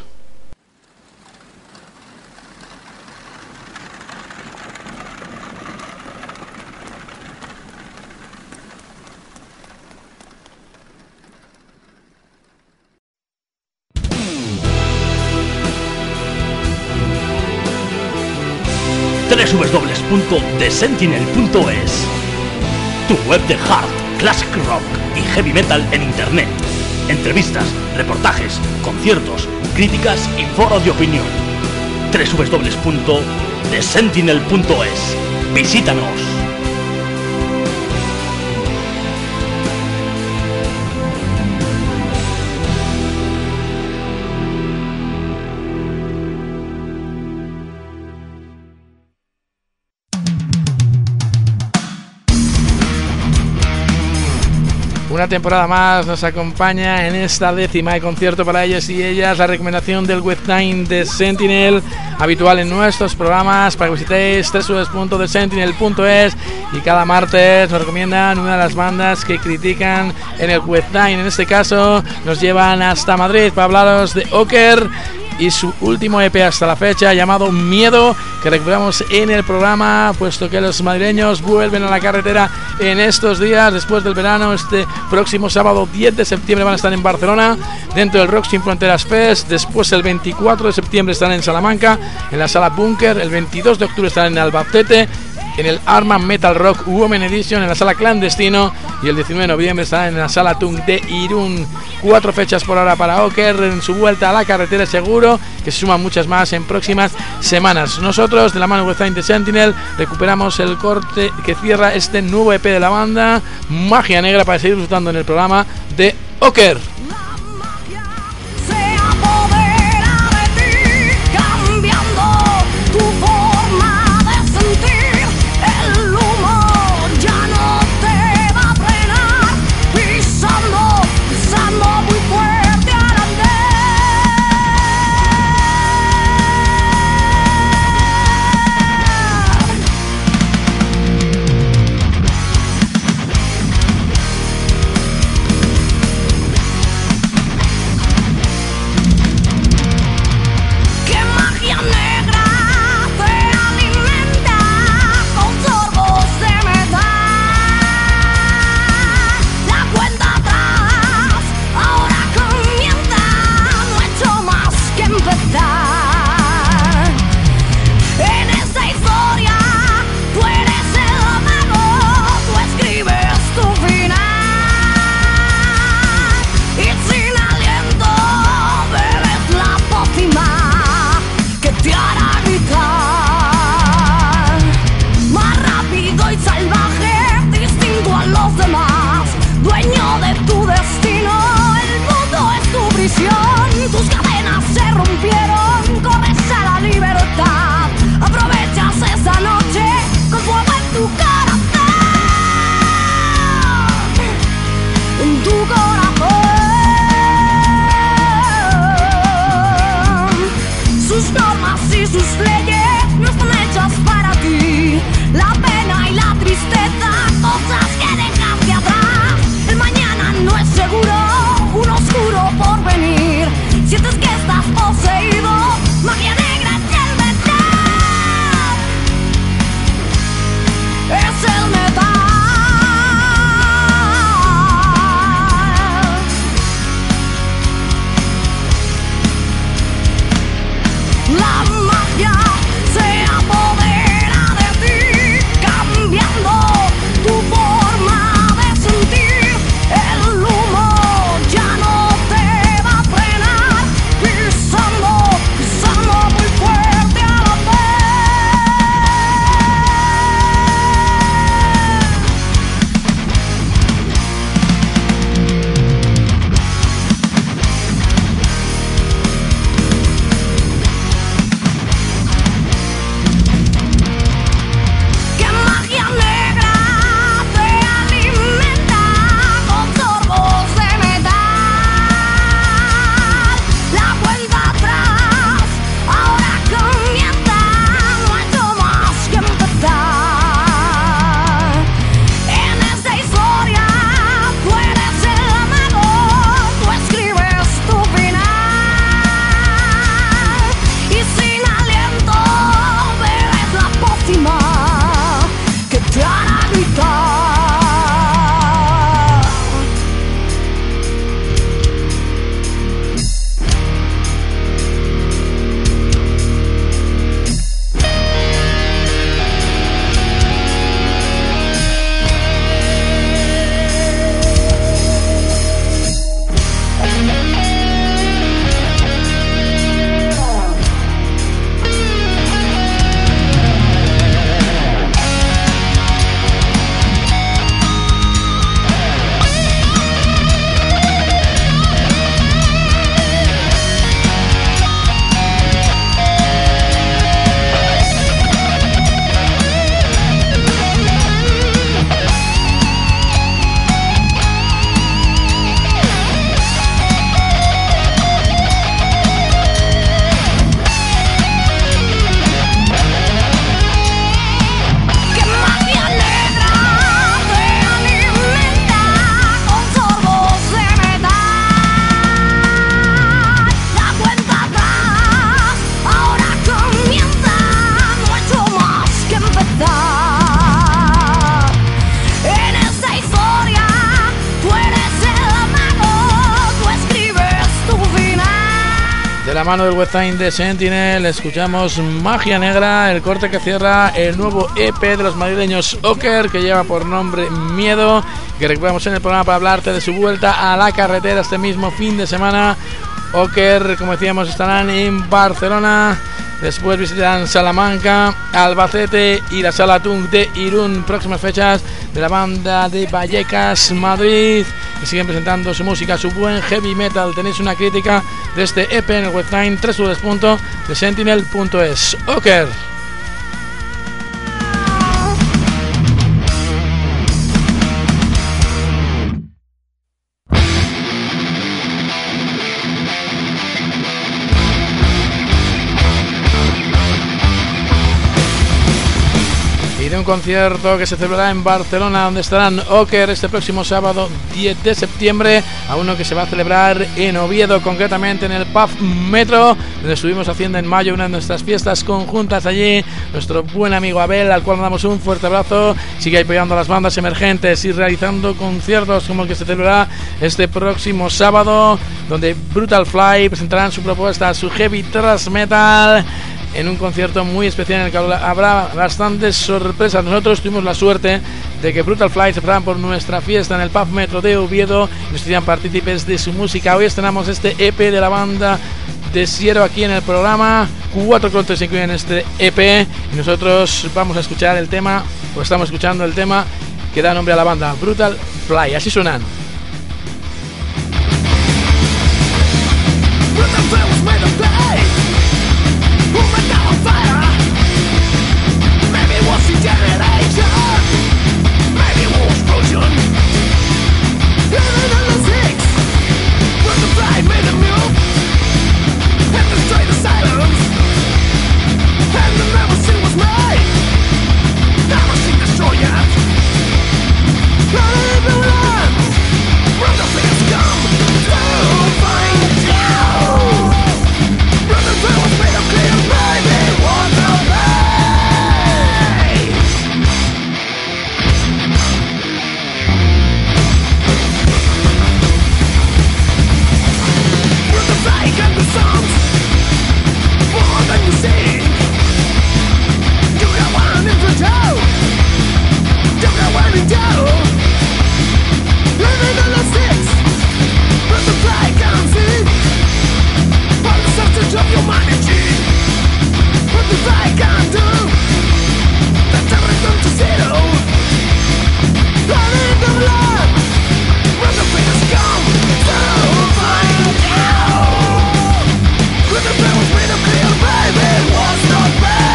G: doble u doble u doble u punto the sentinel punto es, tu web de hard, classic rock y heavy metal en internet. Entrevistas, reportajes, conciertos, críticas y foros de opinión. doble u doble u doble u punto the sentinel punto es. Visítanos.
A: Una temporada más nos acompaña en esta décima de concierto para ellos y ellas, la recomendación del webtime de Sentinel, habitual en nuestros programas, para que visitéis doble u doble u doble u punto the sentinel punto es, y cada martes nos recomiendan una de las bandas que critican en el webtime. En este caso nos llevan hasta Madrid para hablaros de Oker y su último E P hasta la fecha, llamado Miedo, que recuperamos en el programa, puesto que los madrileños vuelven a la carretera en estos días después del verano. Este próximo sábado diez de septiembre van a estar en Barcelona dentro del Rock Sin Fronteras Fest. Después el veinticuatro de septiembre estarán en Salamanca en la Sala Búnker. El veintidós de octubre estarán en Albacete en el Arma Metal Rock Women Edition en la Sala Clandestino, y el diecinueve de noviembre estarán en la Sala Tung de Irún. Cuatro fechas por ahora para Oker en su vuelta a la carretera, seguro que se suman muchas más en próximas semanas. Nosotros, de la mano de Webtime de Sentinel, recuperamos el corte que cierra este nuevo E P de la banda, Magia Negra, para seguir disfrutando en el programa de Oker.
H: Seguro, un oscuro porvenir. Sientes que estás poseído
A: De la mano del website de Sentinel escuchamos Magia Negra, el corte que cierra el nuevo E P de los madrileños Oker, que lleva por nombre Miedo, que recuperamos en el programa para hablarte de su vuelta a la carretera este mismo fin de semana. Oker, como decíamos, estarán en Barcelona, después visitarán Salamanca, Albacete y la Sala Tung de Irún. Próximas fechas de la banda de Vallecas, Madrid, que siguen presentando su música, su buen heavy metal. Tenéis una crítica de este E P en el website doble u doble u doble u punto the sentinel punto es. Oker. Un concierto que se celebrará en Barcelona, donde estarán Oker este próximo sábado diez de septiembre, a uno que se va a celebrar en Oviedo, concretamente en el Pub Metro, donde estuvimos haciendo en mayo una de nuestras fiestas conjuntas allí. Nuestro buen amigo Abel, al cual damos un fuerte abrazo, sigue apoyando a las bandas emergentes y realizando conciertos como el que se celebrará este próximo sábado, donde Brutal Fly presentarán su propuesta, su heavy thrash metal, en un concierto muy especial en el que habrá bastantes sorpresas. Nosotros tuvimos la suerte de que Brutal Fly se fueran por nuestra fiesta en el Pub Metro de Oviedo y nos hicieran partícipes de su música. Hoy estrenamos este E P de la banda de Siero aquí en el programa. Cuatro cortes se incluyen en este E P y nosotros vamos a escuchar el tema, o estamos escuchando el tema que da nombre a la banda, Brutal Fly. Así suenan.
F: Brutal Fly was made of fly. Who went down on fire? Maybe it was degeneration. Maybe it was explosion. Living in the six. Brutal Fly made a move and destroyed the silence. And the machine was made. That machine destroyed it. Running in the land. Brutal Fly has come to find you. Brutal Fly was made of clear, baby, was a lie. Brutal Fly can do songs more than you sing. You got one in the toe. You got one in toe. Living on the six. Brutal Fly can sing. All the substance of humanity. What the fly can do. That's a return to zero. Running the blood. What the fly has come to find out. What the fly was made of clear, baby, was not bad.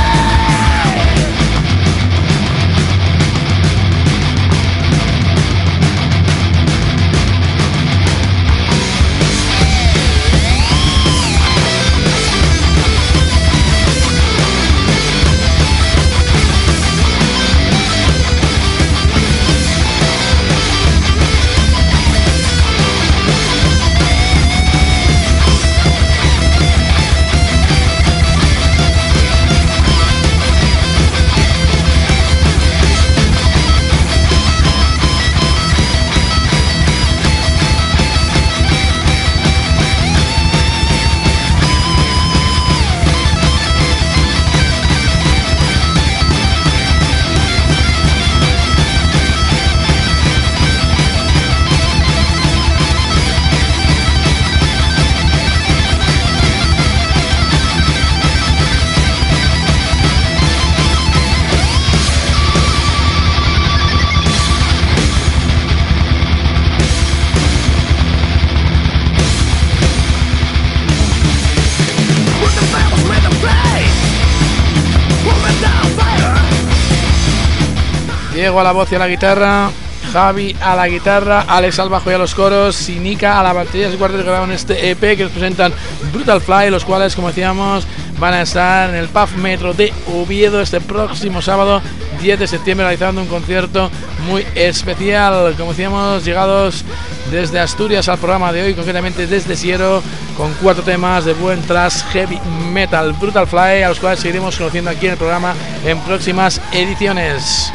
A: Diego a la voz y a la guitarra, Javi a la guitarra, Alex al bajo y a los coros, Sinica a la batería y cuartos, grabaron este E P que nos presentan Brutal Fly, los cuales, como decíamos, van a estar en el Pub Metro de Oviedo este próximo sábado diez de septiembre, realizando un concierto muy especial. Como decíamos, llegados desde Asturias al programa de hoy, concretamente desde Siero, con cuatro temas de buen thrash heavy metal, Brutal Fly, a los cuales seguiremos conociendo aquí en el programa en próximas ediciones.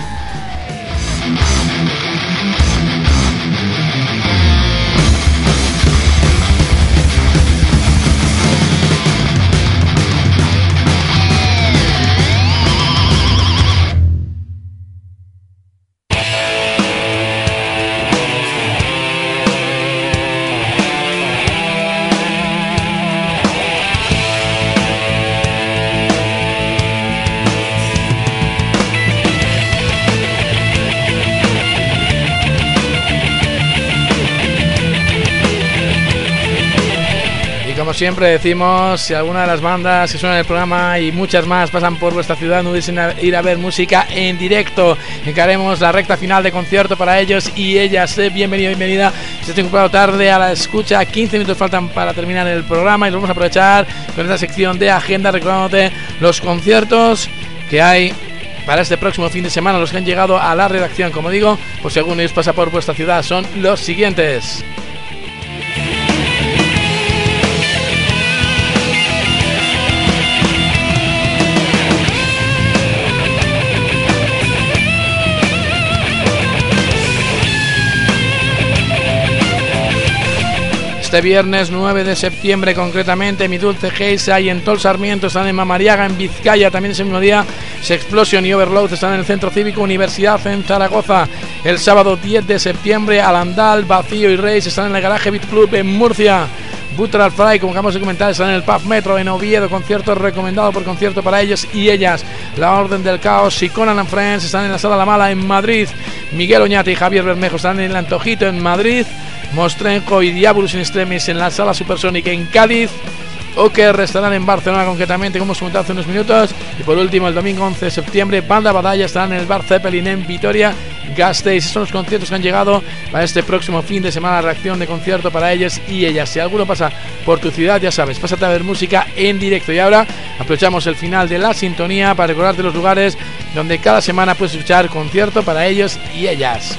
A: como siempre decimos, si alguna de las bandas que suenan en el programa y muchas más pasan por vuestra ciudad, no duden en ir a ver música en directo. Encaremos la recta final de concierto para ellos y ellas. Bienvenido, bienvenida. Si te he ocupado tarde a la escucha, quince minutos faltan para terminar el programa y lo vamos a aprovechar con esta sección de agenda, recordándote los conciertos que hay para este próximo fin de semana, los que han llegado a la redacción. Como digo, por si alguno pasa por vuestra ciudad, son los siguientes. Este viernes nueve de septiembre, concretamente, Mi Dulce Geisa y en Tol Sarmiento están en Mamariaga, en Vizcaya. También ese mismo día, Sexplosion y Overload están en el Centro Cívico Universidad en Zaragoza. El sábado diez de septiembre, Alandal, Vacío y Reis están en el Garaje Beat Club en Murcia. Butteral Fry, como acabamos de comentar, están en el Pub Metro en Oviedo, concierto recomendado por concierto para ellos y ellas. La Orden del Caos y Conan and Friends están en la Sala La Mala en Madrid. Miguel Oñate y Javier Bermejo están en el Antojito en Madrid. Mostrenco y Diabolus in Extremis en la Sala Supersónica en Cádiz. Oker estarán en Barcelona, concretamente, como hemos comentado hace unos minutos. Y por último, el domingo once de septiembre, Banda Badalla estarán en el Bar Zeppelin en Vitoria Gasteiz. Esos son los conciertos que han llegado para este próximo fin de semana. Reacción de concierto para ellos y ellas. Si alguno pasa por tu ciudad, ya sabes, pásate a ver música en directo. Y ahora aprovechamos el final de la sintonía para recordarte los lugares donde cada semana puedes escuchar concierto para ellos y ellas.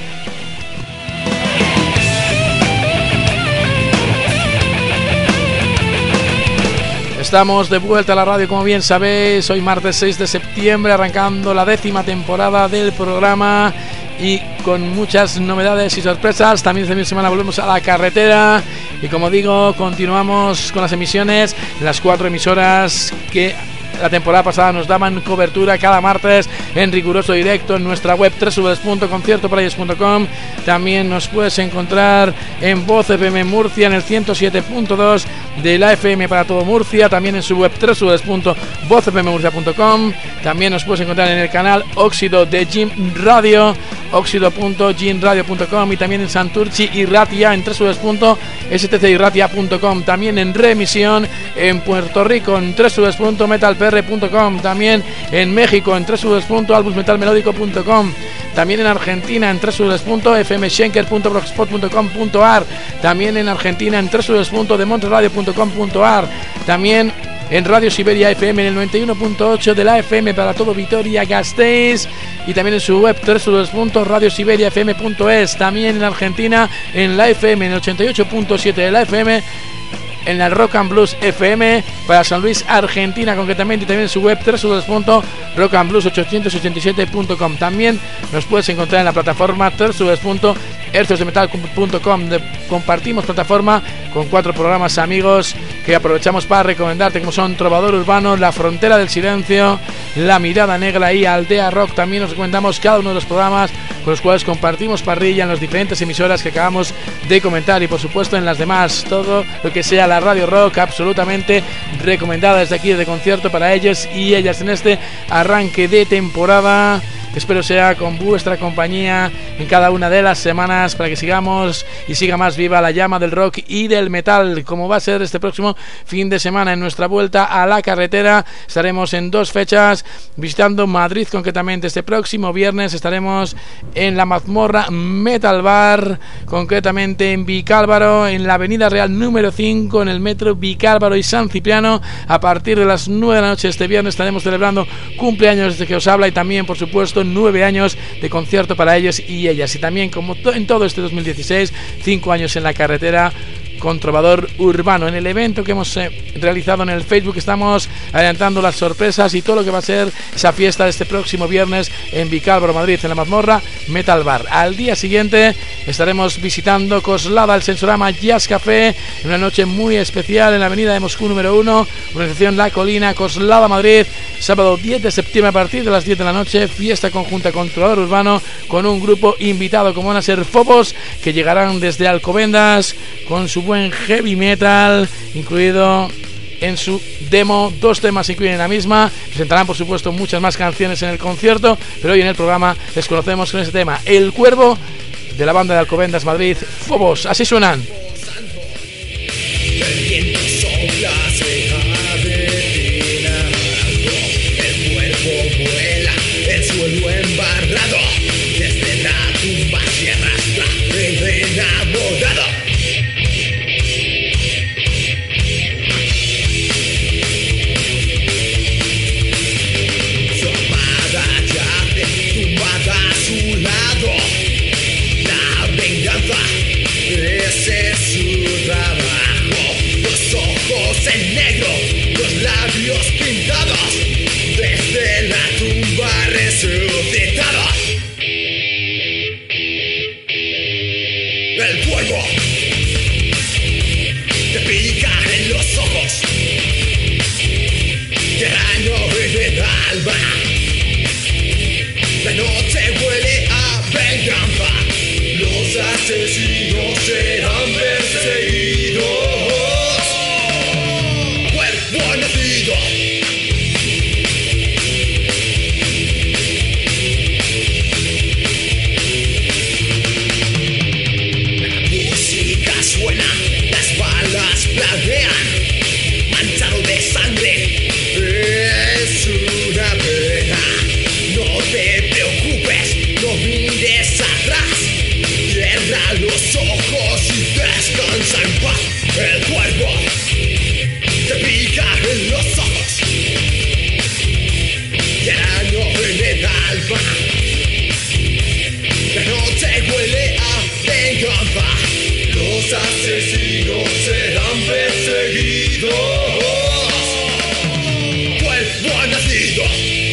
A: Estamos de vuelta a la radio, como bien sabéis, hoy martes seis de septiembre, arrancando la décima temporada del programa y con muchas novedades y sorpresas. También este fin de semana volvemos a la carretera y, como digo, continuamos con las emisiones, las cuatro emisoras que la temporada pasada nos daban cobertura cada martes en riguroso directo en nuestra web doble u doble u doble u punto concierto para ellos punto com. También nos puedes encontrar en Voz F M Murcia en el ciento siete punto dos de la F M para todo Murcia, también en su web doble u doble u doble u punto voz f m murcia punto com. También nos puedes encontrar en el canal Óxido de Jim Radio, óxido punto jim radio punto com, y también en Santurchi y Ratia en doble u doble u doble u punto s t c y ratia punto com. También en reemisión en Puerto Rico en doble u doble u doble u punto metal p r punto com. También en México en doble u doble u doble u punto albus metal melódico punto com. También en Argentina en doble u doble u doble u punto f m schenker punto blogspot punto com punto a r. También en Argentina en doble u doble u doble u punto demontradio punto com punto a r. También en Radio Siberia F M en el noventa y uno punto ocho de la F M para todo Vitoria Gasteiz, y también en su web doble u doble u doble u punto radio siberia f m punto es. También en Argentina en la F M en el ochenta y ocho punto siete de la F M, en la Rock and Blues F M para San Luis, Argentina, concretamente, y también en su web doble u doble u doble u punto rock and blues ochocientos ochenta y siete punto com. También nos puedes encontrar en la plataforma doble u doble u doble u punto hercios de metal punto com. Compartimos plataforma con cuatro programas amigos que aprovechamos para recomendarte, como son Trovador Urbano, La Frontera del Silencio, La Mirada Negra y Aldea Rock. También nos recomendamos cada uno de los programas con los cuales compartimos parrilla en las diferentes emisoras que acabamos de comentar, y por supuesto en las demás, todo lo que sea la radio rock, absolutamente recomendada desde aquí, de concierto para ellos y ellas en este arranque de temporada. Espero sea con vuestra compañía en cada una de las semanas para que sigamos y siga más viva la llama del rock y del metal, como va a ser este próximo fin de semana. En nuestra vuelta a la carretera estaremos en dos fechas visitando Madrid, concretamente este próximo viernes estaremos en la Mazmorra Metal Bar, concretamente en Vicálvaro, en la Avenida Real número cinco, en el metro Vicálvaro y San Cipriano. A partir de las nueve de la noche este viernes estaremos celebrando cumpleaños de que os habla, y también, por supuesto, nueve años de concierto para ellos y ellas. Y también, como to- en todo este dos mil dieciséis, cinco años en la carretera con Trovador Urbano. En el evento que hemos eh, realizado en el Facebook estamos adelantando las sorpresas y todo lo que va a ser esa fiesta de este próximo viernes en Vicálvaro, Madrid, en la Mazmorra Metal Bar. Al día siguiente estaremos visitando Coslada, el Sensorama Jazz Café, en una noche muy especial en la avenida de Moscú número uno, organización La Colina, Coslada, Madrid, sábado diez de septiembre a partir de las diez de la noche, fiesta conjunta con Trovador Urbano, con un grupo invitado como van a ser Fobos, que llegarán desde Alcobendas con su buen heavy metal incluido en su demo. Dos temas se incluyen en la misma. Presentarán, por supuesto, muchas más canciones en el concierto, pero hoy en el programa les conocemos con ese tema, El Cuervo, de la banda de Alcobendas Madrid, Fobos. Así suenan.
H: El viento sopla
E: en negro, los labios pintados, desde la tumba resucitados. El fuego te pica en los ojos, tiranio en el alba. La noche huele a venganza, los asesinos serán perseguidos. Cuerpo nacido, la música suena, las balas planean, manchado de sangre, es una pena. No te preocupes, no mires atrás, cierra los ojos y descansa en paz. El cuerpo te pica en los ojos, ya no en el alma. La noche huele a venganza, los asesinos serán perseguidos. Cuerpo nacido.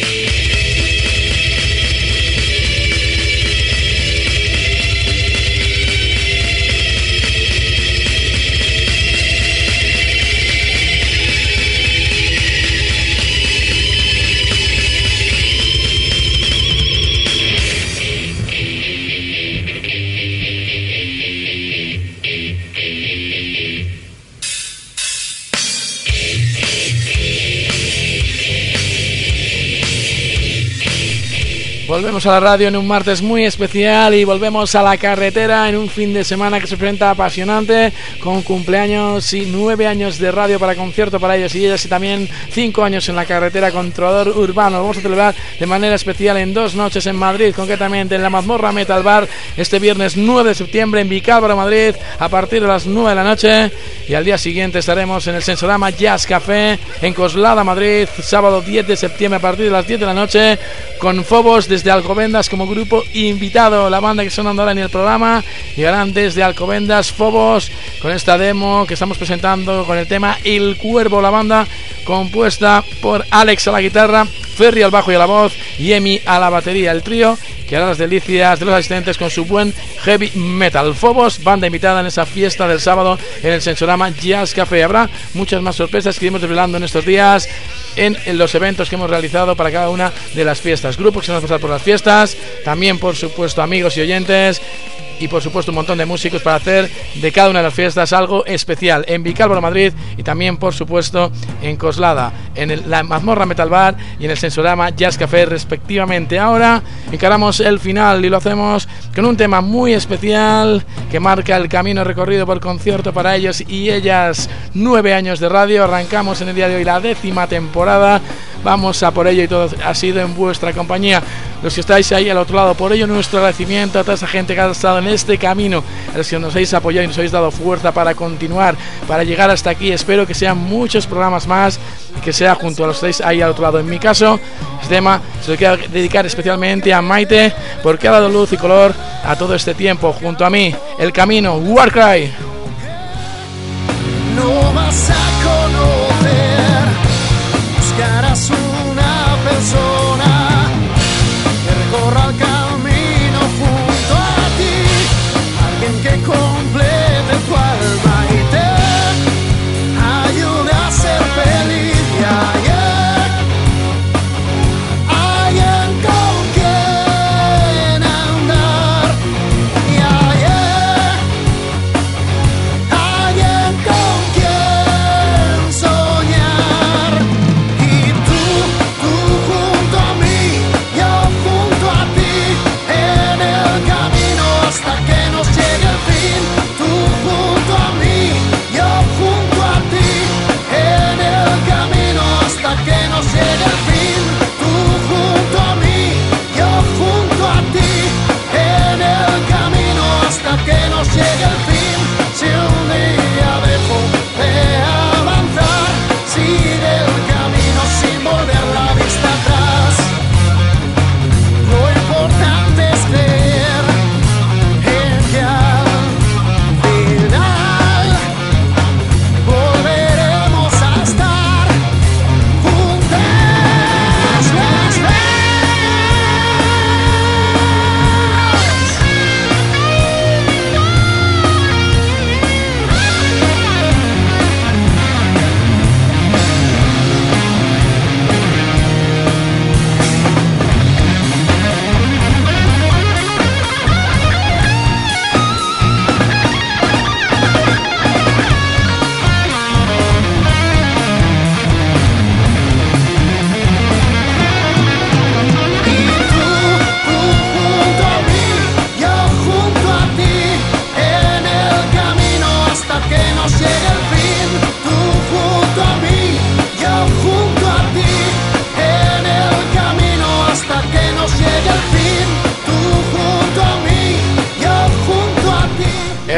A: Volvemos a la radio en un martes muy especial y volvemos a la carretera en un fin de semana que se presenta apasionante, con cumpleaños y nueve años de radio para concierto para ellos y ellas, y también cinco años en la carretera con Trovador Urbano. Lo vamos a celebrar de manera especial en dos noches en Madrid, concretamente en la Mazmorra Metal Bar este viernes nueve de septiembre, en Vicálvaro, Madrid, a partir de las nueve de la noche, y al día siguiente estaremos en el Sensorama Jazz Café en Coslada, Madrid, sábado diez de septiembre a partir de las diez de la noche, con Fobos desde Alcobendas como grupo invitado. La banda que sonando ahora en el programa llegarán desde Alcobendas, Fobos, con esta demo que estamos presentando con el tema El Cuervo. La banda compuesta por Alex a la guitarra, Ferry al bajo y a la voz y Emi a la batería. El trío que hará las delicias de los asistentes con su buen heavy metal. Fobos, banda invitada en esa fiesta del sábado en el Sensorama Jazz Café. Habrá muchas más sorpresas que iremos desvelando en estos días en los eventos que hemos realizado para cada una de las fiestas. Grupos que se van a pasar por las fiestas, también por supuesto amigos y oyentes, y por supuesto un montón de músicos para hacer de cada una de las fiestas algo especial en Vicálvaro, Madrid, y también por supuesto en Coslada, en el, la Mazmorra Metal Bar y en el Sensorama Jazz Café respectivamente. Ahora encaramos el final y lo hacemos con un tema muy especial que marca el camino recorrido por concierto para ellos y ellas. Nueve años de radio, arrancamos en el día de hoy la décima temporada. Vamos a por ello y todo ha sido en vuestra compañía, los que estáis ahí al otro lado. Por ello nuestro agradecimiento a toda esa gente que ha estado en este camino, a los que nos habéis apoyado y nos habéis dado fuerza para continuar, para llegar hasta aquí. Espero que sean muchos programas más y que sea junto a los que estáis ahí al otro lado. En mi caso, este tema se lo quiero dedicar especialmente a Maite, porque ha dado luz y color a todo este tiempo junto a mí. El camino, Warcry.
E: No vas a conocer, buscarás una persona que recorra el camino junto a ti, alguien que complete tu alma y te ayude a ser feliz. Y alguien, alguien con quien andar, y alguien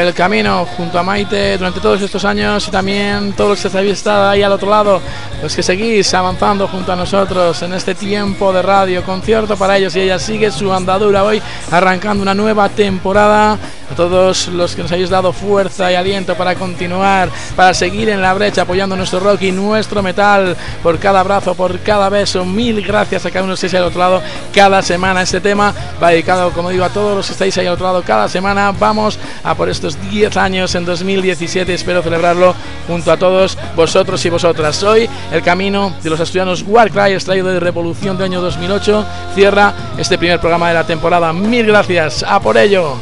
A: el camino junto a Maite durante todos estos años, y también todos los que habéis estado ahí al otro lado, los que seguís avanzando junto a nosotros en este tiempo de radio. Concierto para ellos y ellas sigue su andadura hoy, arrancando una nueva temporada. A todos los que nos habéis dado fuerza y aliento para continuar, para seguir en la brecha apoyando nuestro rock y nuestro metal, por cada abrazo, por cada beso, mil gracias a cada uno que estáis ahí al otro lado cada semana. Este tema va dedicado, como digo, a todos los que estáis ahí al otro lado cada semana. Vamos a por estos diez años en dos mil diecisiete, espero celebrarlo junto a todos vosotros y vosotras. Hoy el camino de los asturianos Warcry, extraído de Revolución del año dos mil ocho, cierra este primer programa de la temporada. Mil gracias, a por ello.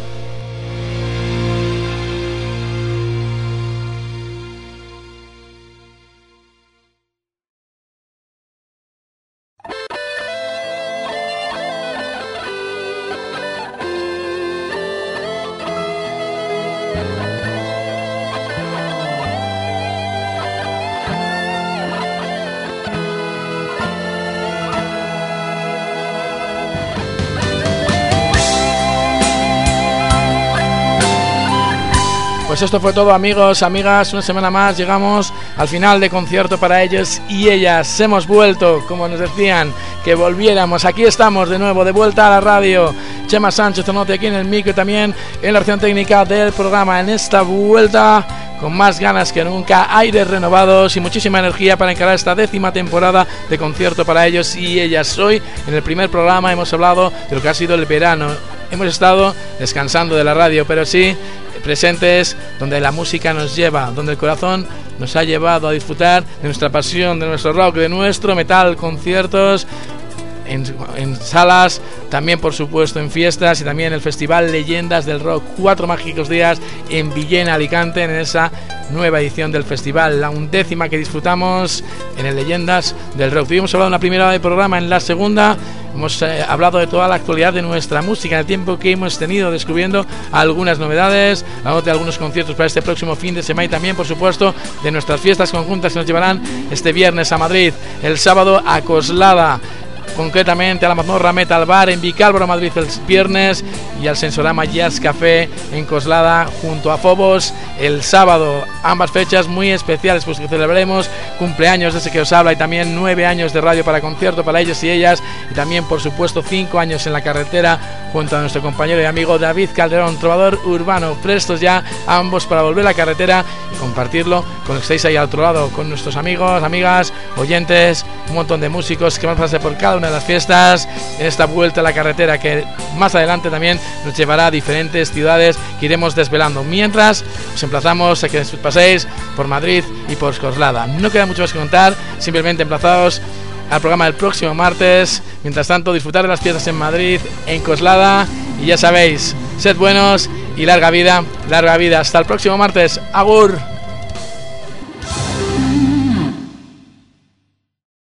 A: Pues esto fue todo, amigos, amigas, una semana más llegamos al final de concierto para ellos y ellas. Hemos vuelto, como nos decían, que volviéramos. Aquí estamos de nuevo, de vuelta a la radio. Chema Sánchez, Tonote aquí en el micro y también en la acción técnica del programa. En esta vuelta con más ganas que nunca, aires renovados y muchísima energía para encarar esta décima temporada de concierto para ellos y ellas. Hoy, en el primer programa, hemos hablado de lo que ha sido el verano. Hemos estado descansando de la radio, pero sí presentes donde la música nos lleva, donde el corazón nos ha llevado a disfrutar de nuestra pasión, de nuestro rock, de nuestro metal, conciertos en, en salas, también por supuesto en fiestas, y también el Festival Leyendas del Rock, cuatro mágicos días en Villena, Alicante, en esa nueva edición del festival, la undécima que disfrutamos en el Leyendas del Rock. Tuvimos hablado en la primera hora del programa, en la segunda hemos eh, hablado de toda la actualidad de nuestra música, en el tiempo que hemos tenido, descubriendo algunas novedades, hablando de algunos conciertos para este próximo fin de semana y también, por supuesto, de nuestras fiestas conjuntas que nos llevarán este viernes a Madrid, el sábado a Coslada, concretamente a la Mazmorra Metal Bar en Vicálvaro, Madrid, el viernes, y al Sensorama Jazz Café en Coslada junto a Fobos el sábado. Ambas fechas muy especiales, pues que celebraremos cumpleaños de ese que os habla y también nueve años de radio para concierto para ellos y ellas, y también por supuesto cinco años en la carretera junto a nuestro compañero y amigo David Calderón, trovador urbano, prestos ya ambos para volver a la carretera y compartirlo con los que estáis ahí al otro lado, con nuestros amigos, amigas, oyentes, un montón de músicos que van a pasar por cada una de las fiestas en esta vuelta a la carretera que más adelante también nos llevará a diferentes ciudades que iremos desvelando. Mientras os emplazamos a que paséis por Madrid y por Coslada. No queda mucho más que contar, simplemente emplazados al programa del próximo martes. Mientras tanto, disfrutar de las fiestas en Madrid, en Coslada, y ya sabéis, sed buenos y larga vida, larga vida. Hasta el próximo martes. Agur.